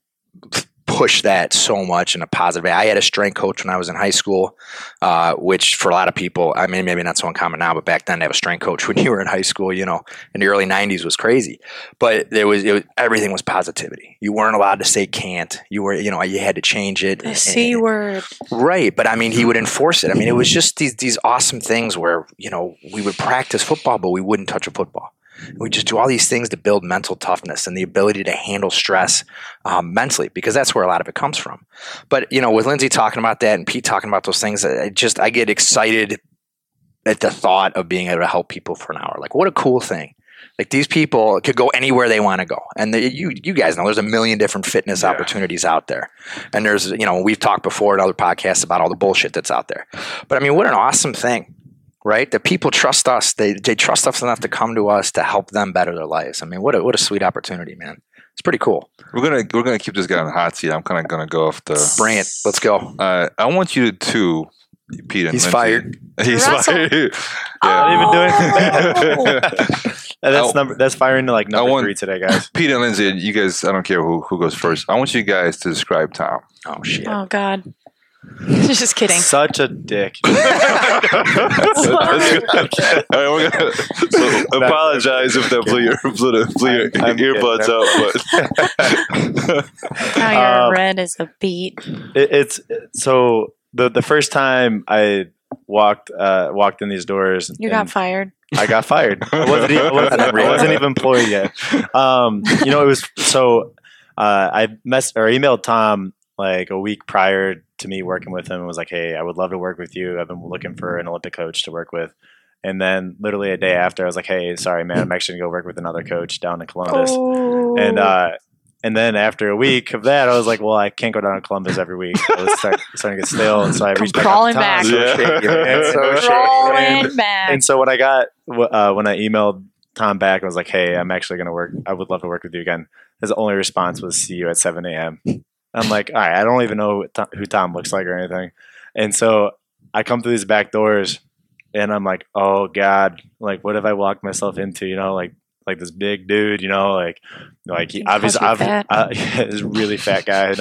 [SPEAKER 1] push that so much in a positive way. I had a strength coach when I was in high school, uh, which for a lot of people, I mean, maybe not so uncommon now, but back then to have a strength coach when you were in high school, you know, in the early nineties was crazy. But there was, it was everything was positivity. You weren't allowed to say can't. You were, you know, you had to change it.
[SPEAKER 2] The C
[SPEAKER 1] And-
[SPEAKER 2] word.
[SPEAKER 1] Right, but I mean, he would enforce it. I mean, it was just these these awesome things where, you know, we would practice football, but we wouldn't touch a football. We just do all these things to build mental toughness and the ability to handle stress um, mentally, because that's where a lot of it comes from. But you know, with Lindsay talking about that and Pete talking about those things, I just I get excited at the thought of being able to help people for an hour. Like, what a cool thing! Like, these people could go anywhere they want to go, and the, you you guys know there's a million different fitness
[SPEAKER 3] Yeah.
[SPEAKER 1] opportunities out there, and there's, you know, we've talked before in other podcasts about all the bullshit that's out there. But I mean, what an awesome thing. Right? That people trust us. They they trust us enough to come to us to help them better their lives. I mean, what a what a sweet opportunity, man. It's pretty cool.
[SPEAKER 3] We're gonna we're gonna keep this guy on the hot seat. I'm kind of gonna go off the.
[SPEAKER 1] Bring it. Let's go.
[SPEAKER 3] Uh, I want you to, Pete and
[SPEAKER 1] He's
[SPEAKER 3] Lindsay-
[SPEAKER 1] fired.
[SPEAKER 3] He's
[SPEAKER 2] Russell.
[SPEAKER 3] fired.
[SPEAKER 2] Oh.
[SPEAKER 3] Yeah.
[SPEAKER 6] Not even doing that's
[SPEAKER 3] Oh.
[SPEAKER 6] number. That's firing to like number
[SPEAKER 3] want-
[SPEAKER 6] three today, guys.
[SPEAKER 3] Pete and Lindsay, you guys. I don't care who who goes first. I want you guys to describe Tom.
[SPEAKER 1] Oh shit.
[SPEAKER 2] Oh, God. Just kidding.
[SPEAKER 6] Such a dick.
[SPEAKER 3] All right, we're gonna, so apologize if that blew your blew, the, blew your
[SPEAKER 6] I'm- I'm
[SPEAKER 3] earbuds
[SPEAKER 6] kidding.
[SPEAKER 3] out, but
[SPEAKER 2] Now you're
[SPEAKER 6] Um,
[SPEAKER 2] red as a beet.
[SPEAKER 6] It, it's so the the first time I walked uh, walked in these doors,
[SPEAKER 2] You
[SPEAKER 6] and
[SPEAKER 2] got fired.
[SPEAKER 6] I got fired. I wasn't, even, I wasn't, I wasn't even employed yet. Um, you know, it was so uh, I mess or emailed Tom like a week prior to me working with him and was like, "Hey, I would love to work with you. I've been looking for an Olympic coach to work with." And then literally a day after, I was like, "Hey, sorry, man, I'm actually gonna go work with another coach down in Columbus."
[SPEAKER 2] Oh.
[SPEAKER 6] And uh, and then after a week of that, I was like, "Well, I can't go down to Columbus every week. I was start, starting to get stale." And so I
[SPEAKER 2] Come
[SPEAKER 6] reached back
[SPEAKER 2] crawling
[SPEAKER 6] out to Tom.
[SPEAKER 2] back.
[SPEAKER 3] Yeah.
[SPEAKER 1] So shady, man. So shady.
[SPEAKER 2] Crawling back.
[SPEAKER 6] And so when I got uh, when I emailed Tom back, I was like, "Hey, I'm actually going to work. I would love to work with you again." His only response was, "See you at seven a.m." I'm like, "All right, I don't even know who Tom looks like or anything." And so I come through these back doors, and I'm like, "Oh God, like what have I walked myself into?" You know, like like this big dude, you know, like like he
[SPEAKER 2] He calls
[SPEAKER 6] obviously,
[SPEAKER 2] you
[SPEAKER 6] obviously
[SPEAKER 2] fat?
[SPEAKER 6] uh, yeah, this really fat guy. You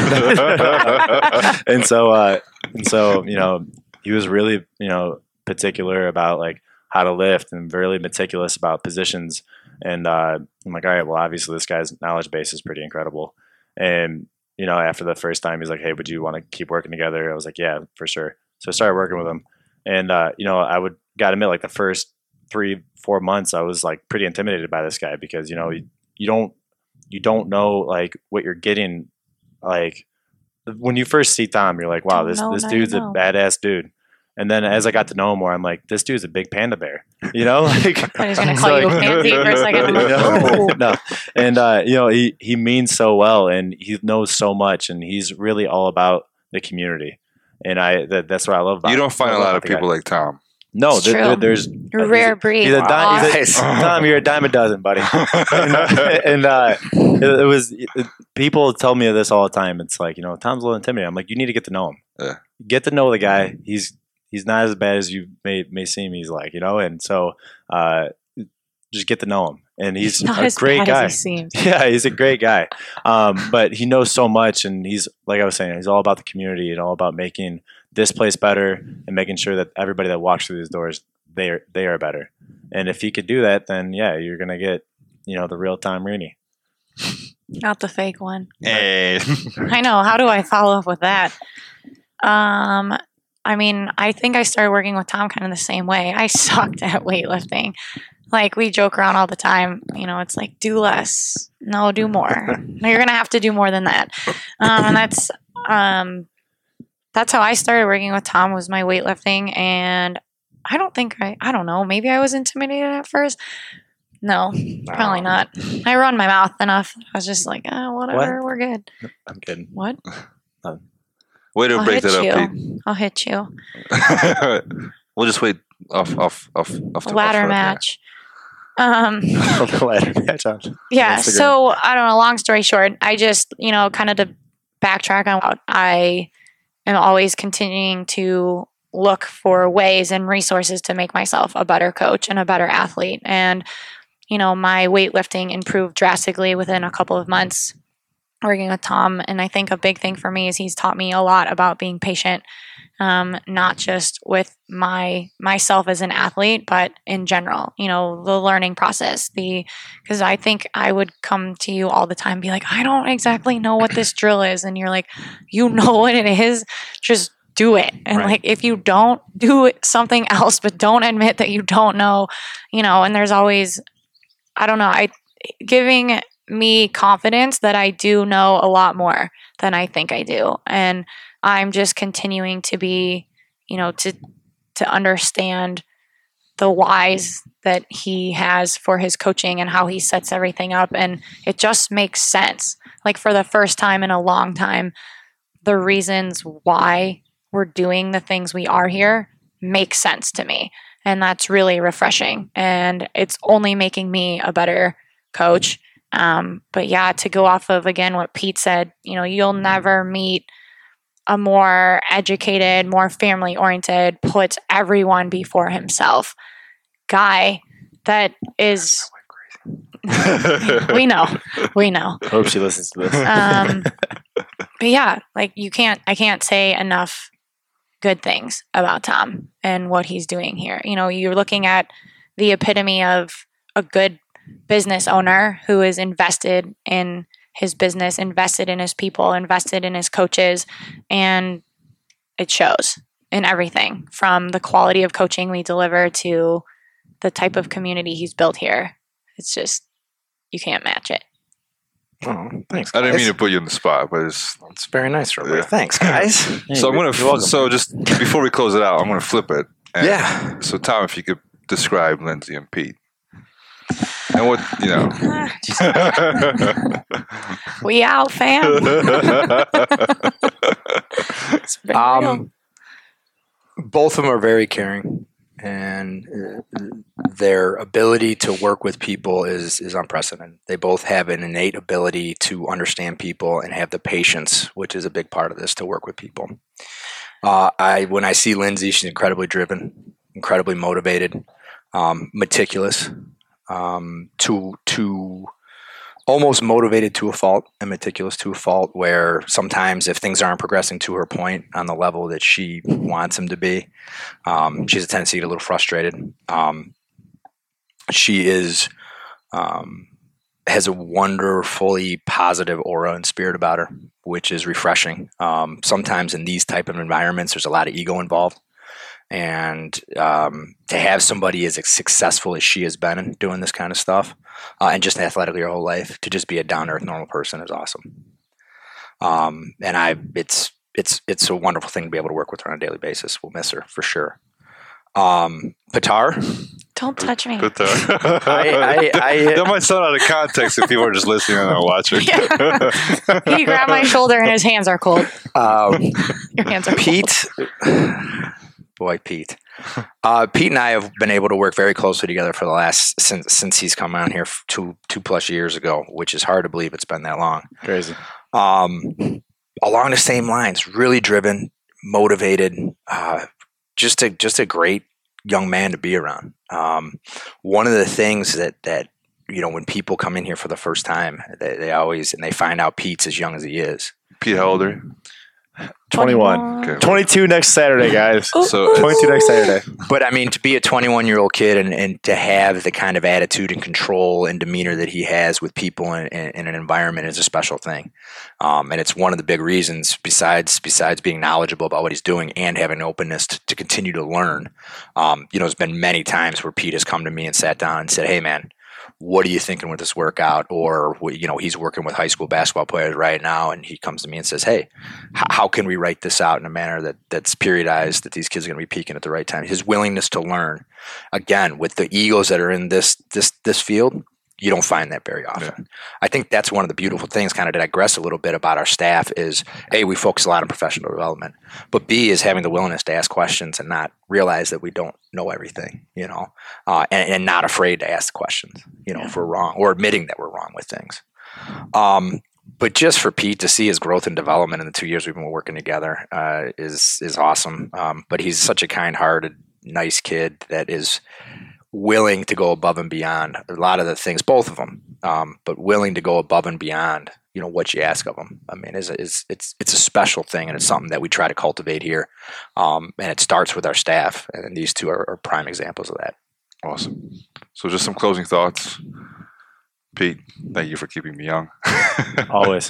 [SPEAKER 6] know? and so uh, and so you know, he was really you know particular about like how to lift and really meticulous about positions. And uh, I'm like, all right, well, obviously this guy's knowledge base is pretty incredible. And you know, after the first time, he's like, "Hey, would you want to keep working together?" I was like, "Yeah, for sure." So I started working with him, and uh, you know, I would got to admit, like the first three, four months, I was like pretty intimidated by this guy because you know you, you don't you don't know like what you're getting. Like when you first see Tom, you're like, "Wow,
[SPEAKER 2] Don't
[SPEAKER 6] this
[SPEAKER 2] know,
[SPEAKER 6] this
[SPEAKER 2] now you
[SPEAKER 6] dude's a
[SPEAKER 2] know.
[SPEAKER 6] badass dude." And then as I got to know him more, I'm like, this dude's a big panda bear, you know, like
[SPEAKER 2] I was going to call you a pansy for a second. I'm like,
[SPEAKER 6] no,
[SPEAKER 2] oh.
[SPEAKER 6] no. And, uh, you know, he, he means so well and he knows so much and he's really all about the community. And I, that, that's what I love about
[SPEAKER 3] You
[SPEAKER 6] him.
[SPEAKER 3] don't find
[SPEAKER 6] I
[SPEAKER 3] a
[SPEAKER 6] love
[SPEAKER 3] lot of
[SPEAKER 6] about the
[SPEAKER 3] people
[SPEAKER 6] guy.
[SPEAKER 3] like Tom.
[SPEAKER 6] No,
[SPEAKER 2] It's
[SPEAKER 6] there,
[SPEAKER 2] true.
[SPEAKER 6] there- there's
[SPEAKER 2] You're a rare breed.
[SPEAKER 6] He's a, di- he's a-
[SPEAKER 1] Nice.
[SPEAKER 6] Tom, you're a dime a dozen, buddy. and uh, and, uh, it, it was it, people tell me this all the time. It's like, you know, Tom's a little intimidating. I'm like, you need to get to know him.
[SPEAKER 3] Yeah.
[SPEAKER 6] Get to know the guy. He's he's not as bad as you may may seem. He's like, you know, and so uh, just get to know him. And he's
[SPEAKER 2] Not
[SPEAKER 6] a
[SPEAKER 2] as
[SPEAKER 6] great
[SPEAKER 2] bad
[SPEAKER 6] guy.
[SPEAKER 2] as he seems.
[SPEAKER 6] Yeah, he's a great guy. Um, but he knows so much, and he's like I was saying, he's all about the community and all about making this place better and making sure that everybody that walks through these doors, they are they are better. And if he could do that, then yeah, you're gonna get, you know, the real Tom Reaney.
[SPEAKER 2] Not the fake one.
[SPEAKER 3] Hey.
[SPEAKER 2] I know. How do I follow up with that? Um, I mean, I think I started working with Tom kind of the same way. I sucked at weightlifting. Like, we joke around all the time. You know, it's like, do less. No, do more. No, you're going to have to do more than that. Um, and that's um, that's how I started working with Tom, was my weightlifting. And I don't think I, I don't know, maybe I was intimidated at first. No, probably not. I run my mouth enough. I was just like, oh, whatever, we're good.
[SPEAKER 6] I'm kidding.
[SPEAKER 2] What?
[SPEAKER 3] Way to
[SPEAKER 2] I'll
[SPEAKER 3] break
[SPEAKER 2] hit
[SPEAKER 3] that
[SPEAKER 2] you.
[SPEAKER 3] up, Pete.
[SPEAKER 2] I'll hit you.
[SPEAKER 3] We'll just wait off off off off the
[SPEAKER 2] Ladder
[SPEAKER 3] off,
[SPEAKER 2] match. Um,
[SPEAKER 6] The ladder match on
[SPEAKER 2] yeah.
[SPEAKER 6] Instagram.
[SPEAKER 2] So I don't know. Long story short, I just, you know, kind of to backtrack on what I am always continuing to look for ways and resources to make myself a better coach and a better athlete. And, you know, my weightlifting improved drastically within a couple of months working with Tom. And I think a big thing for me is he's taught me a lot about being patient, um, not just with my myself as an athlete, but in general, you know, the learning process. The because I think I would come to you all the time and be like, I don't exactly know what this drill is. And you're like, you know what it is, just do it. And
[SPEAKER 6] Right.
[SPEAKER 2] like, if you don't do it, something else, but don't admit that you don't know, you know, and there's always, I don't know, I giving me confidence that I do know a lot more than I think I do. And I'm just continuing to be, you know, to to understand the whys that he has for his coaching and how he sets everything up. And it just makes sense. Like, for the first time in a long time, the reasons why we're doing the things we are here make sense to me. And that's really refreshing. And it's only making me a better coach. Um, but yeah, to go off of, again, what Pete said, you know, you'll never meet a more educated, more family oriented, puts everyone before himself guy that is, we know, we know.
[SPEAKER 6] I hope she listens to this.
[SPEAKER 2] Um, but yeah, like, you can't, I can't say enough good things about Tom and what he's doing here. You know, you're looking at the epitome of a good business owner who is invested in his business, invested in his people, invested in his coaches, and it shows in everything from the quality of coaching we deliver to the type of community he's built here. It's just, you can't match it.
[SPEAKER 1] Oh, thanks.
[SPEAKER 3] I didn't
[SPEAKER 1] guys.
[SPEAKER 3] mean to put you on the spot, but it's
[SPEAKER 1] It's very nice from you.
[SPEAKER 3] Yeah.
[SPEAKER 1] Thanks, guys.
[SPEAKER 6] Hey,
[SPEAKER 3] so I'm gonna.
[SPEAKER 6] you're welcome.
[SPEAKER 3] So just before we close it out, I'm gonna flip it. And
[SPEAKER 1] Yeah.
[SPEAKER 3] So Tom, if you could describe Lindsay and Pete, and what you know.
[SPEAKER 2] We out, fam. It's been real.
[SPEAKER 1] Um, both of them are very caring, and uh, their ability to work with people is is unprecedented. They both have an innate ability to understand people and have the patience, which is a big part of this, to work with people. Uh, I when I see Lindsay, she's incredibly driven, incredibly motivated, um, meticulous, um, to to almost motivated to a fault and meticulous to a fault, where sometimes if things aren't progressing to her point on the level that she wants them to be, um, she has a tendency to get a little frustrated. Um, she is um, has a wonderfully positive aura and spirit about her, which is refreshing. Um, sometimes in these type of environments, there's a lot of ego involved. And um, to have somebody as successful as she has been in doing this kind of stuff, uh, and just athletically her whole life, to just be a down-to-earth normal person is awesome. Um, and I, it's it's it's a wonderful thing to be able to work with her on a daily basis. We'll miss her for sure. Um, Pitar,
[SPEAKER 2] Don't touch me.
[SPEAKER 3] But, uh,
[SPEAKER 1] I- I- I-
[SPEAKER 3] that might sound out of context if people are just listening and not watching.
[SPEAKER 2] He grabbed my shoulder and his hands are cold.
[SPEAKER 1] um,
[SPEAKER 2] Your hands are cold.
[SPEAKER 1] Pete, boy, Pete. Uh, Pete and I have been able to work very closely together for the last since since he's come on here two two plus years ago, which is hard to believe it's been that long.
[SPEAKER 6] Crazy.
[SPEAKER 1] Um, along the same lines, really driven, motivated, uh, just a just a great young man to be around. Um, one of the things that that you know when people come in here for the first time, they, they always and they find out Pete's as young as he is.
[SPEAKER 3] Pete, how old are you?
[SPEAKER 6] twenty-one.
[SPEAKER 3] Okay.
[SPEAKER 6] twenty-two next Saturday, guys.
[SPEAKER 2] Ooh.
[SPEAKER 3] So it's-
[SPEAKER 6] twenty-two next Saturday.
[SPEAKER 1] But I mean, to be a twenty-one-year-old kid and, and to have the kind of attitude and control and demeanor that he has with people in, in, in an environment is a special thing. Um, and it's one of the big reasons, besides besides being knowledgeable about what he's doing and having openness to, to continue to learn. Um, you know, there's been many times where Pete has come to me and sat down and said, "Hey, man, what are you thinking with this workout?" Or, you know, he's working with high school basketball players right now, and he comes to me and says, "Hey, h- how can we write this out in a manner that that's periodized, that these kids are going to be peaking at the right time?" His willingness to learn, again, with the egos that are in this this this field, you don't find that very often.
[SPEAKER 3] Yeah.
[SPEAKER 1] I think that's one of the beautiful things, kind of to digress a little bit about our staff, is A, we focus a lot on professional development, but B is having the willingness to ask questions and not realize that we don't know everything, you know, uh, and, and not afraid to ask questions, you know, if we're wrong, or admitting that we're wrong with things. Um, but just for Pete to see his growth and development in the two years we've been working together uh, is is awesome. Um, but he's such a kind-hearted, nice kid that is willing to go above and beyond a lot of the things, both of them, um, but willing to go above and beyond, you know, what you ask of them. I mean, is is it's it's a special thing, and it's something that we try to cultivate here. Um, and it starts with our staff, and these two are, are prime examples of that.
[SPEAKER 3] Awesome. So just some closing thoughts. Pete, thank you for keeping me young.
[SPEAKER 6] Always.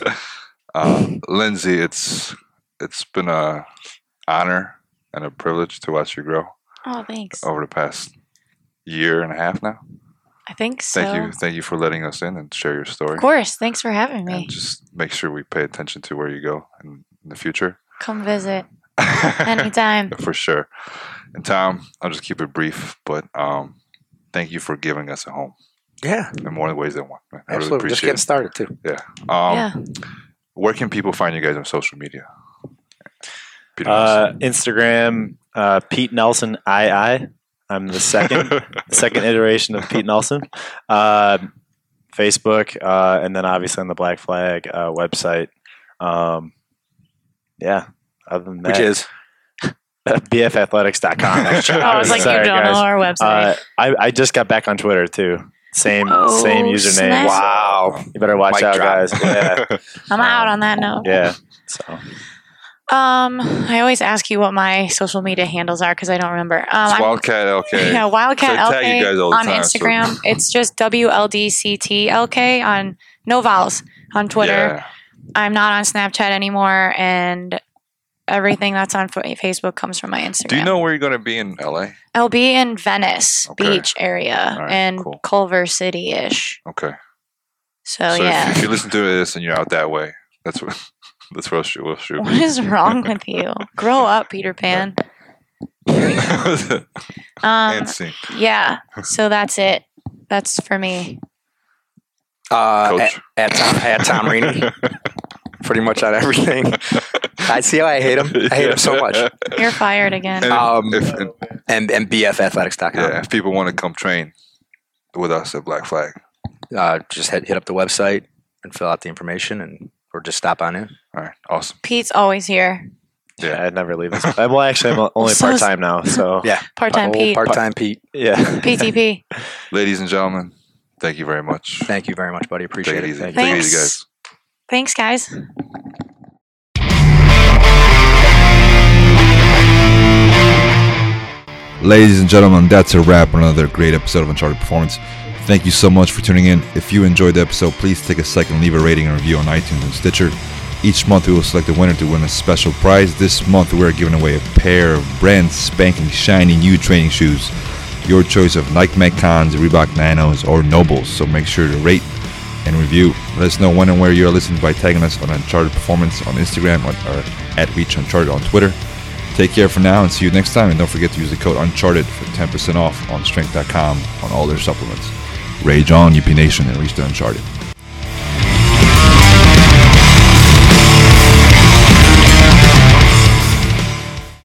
[SPEAKER 3] Uh, Lindsay, it's it's been a honor and a privilege to watch you grow
[SPEAKER 2] Oh, thanks.
[SPEAKER 3] over the past year and a half now.
[SPEAKER 2] I think so.
[SPEAKER 3] Thank you, thank you for letting us in and share your story.
[SPEAKER 2] Of course. Thanks for having me.
[SPEAKER 3] And just make sure we pay attention to where you go in, in the future.
[SPEAKER 2] Come visit anytime.
[SPEAKER 3] For sure. And Tom, I'll just keep it brief, but um, thank you for giving us a home
[SPEAKER 1] Yeah,
[SPEAKER 3] in more ways than one. I really
[SPEAKER 1] absolutely. Just
[SPEAKER 3] appreciate
[SPEAKER 1] getting started too.
[SPEAKER 3] it. Yeah. Um,
[SPEAKER 2] Yeah.
[SPEAKER 3] Where can people find you guys on social media? Peter
[SPEAKER 6] Uh, Instagram, uh, Pete Nelson I I. I'm the second second iteration of Pete Nelson. Uh, Facebook, uh, and then obviously on the Black Flag uh, website. Um, yeah. Other than that,
[SPEAKER 1] Which is
[SPEAKER 6] b f athletics dot com.
[SPEAKER 2] Oh, it's like
[SPEAKER 6] Sorry,
[SPEAKER 2] you don't
[SPEAKER 6] guys.
[SPEAKER 2] know our website.
[SPEAKER 6] Uh, I, I just got back on Twitter too. Same
[SPEAKER 2] Oh,
[SPEAKER 6] same username.
[SPEAKER 2] snap.
[SPEAKER 1] wow.
[SPEAKER 6] You better watch
[SPEAKER 1] Mic
[SPEAKER 6] out,
[SPEAKER 1] drop.
[SPEAKER 6] guys. Yeah.
[SPEAKER 2] I'm out on that note.
[SPEAKER 6] Yeah. So
[SPEAKER 2] Um, I always ask you what my social media handles are because I don't remember. Um,
[SPEAKER 3] It's
[SPEAKER 2] I'm-
[SPEAKER 3] Wildcat L K.
[SPEAKER 2] Yeah, Wildcat
[SPEAKER 3] So I tag you guys
[SPEAKER 2] L K
[SPEAKER 3] all the
[SPEAKER 2] on
[SPEAKER 3] time, so-
[SPEAKER 2] Instagram. It's just W L D C T L K on no vowels on Twitter.
[SPEAKER 3] Yeah.
[SPEAKER 2] I'm not on Snapchat anymore, and everything that's on Fa- Facebook comes from my Instagram.
[SPEAKER 3] Do you know where you're going to be in L A?
[SPEAKER 2] I'll be in Venice
[SPEAKER 3] Okay.
[SPEAKER 2] Beach area
[SPEAKER 3] All right,
[SPEAKER 2] and
[SPEAKER 3] cool.
[SPEAKER 2] Culver City ish.
[SPEAKER 3] Okay.
[SPEAKER 2] So,
[SPEAKER 3] so
[SPEAKER 2] yeah.
[SPEAKER 3] if, if you listen to this and you're out that way, that's what that's where we'll shoot. We'll shoot.
[SPEAKER 2] What is wrong with you? Grow up, Peter Pan. Um,
[SPEAKER 3] and sing.
[SPEAKER 2] yeah. So that's it. That's for me.
[SPEAKER 1] Uh,
[SPEAKER 3] Coach.
[SPEAKER 1] at, at Tom, at Tom Reaney, pretty much on everything. I see how I hate him. I hate him so much.
[SPEAKER 2] You're fired again.
[SPEAKER 3] And
[SPEAKER 1] Um,
[SPEAKER 3] if, and,
[SPEAKER 1] And and b f athletics dot com.
[SPEAKER 3] yeah, if people want to come train with us at Black Flag,
[SPEAKER 1] Uh, just hit, hit up the website and fill out the information, and or just stop on in.
[SPEAKER 3] all right, awesome.
[SPEAKER 2] Pete's always here.
[SPEAKER 6] yeah, I'd never leave this. Uh, Well, actually, I'm only
[SPEAKER 2] So-
[SPEAKER 6] part time now. So
[SPEAKER 1] Yeah,
[SPEAKER 2] Part-time
[SPEAKER 1] Old
[SPEAKER 2] Pete.
[SPEAKER 1] part-time Pete.
[SPEAKER 6] yeah.
[SPEAKER 2] P T P.
[SPEAKER 3] Ladies and gentlemen, thank you very much.
[SPEAKER 1] Thank you very much, buddy. Appreciate
[SPEAKER 3] Take it
[SPEAKER 1] it.
[SPEAKER 3] easy.
[SPEAKER 1] Thank
[SPEAKER 3] Take
[SPEAKER 1] you.
[SPEAKER 3] it easy,
[SPEAKER 2] Thanks.
[SPEAKER 3] guys.
[SPEAKER 2] Thanks, guys.
[SPEAKER 4] Ladies and gentlemen, that's a wrap on another great episode of Uncharted Performance. Thank you so much for tuning in. If you enjoyed the episode, please take a second and leave a rating and review on iTunes and Stitcher. Each month we will select a winner to win a special prize. This month we are giving away a pair of brand spanking shiny new training shoes. Your choice of Nike Metcons, Reebok Nanos, or Nobles. So make sure to rate, and review. Let us know when and where you are listening by tagging us on Uncharted Performance on Instagram or, or at Reach Uncharted on Twitter. Take care for now and see you next time. And don't forget to use the code Uncharted for ten percent off on strength dot com on all their supplements. Rage on, U P Nation, and reach the Uncharted.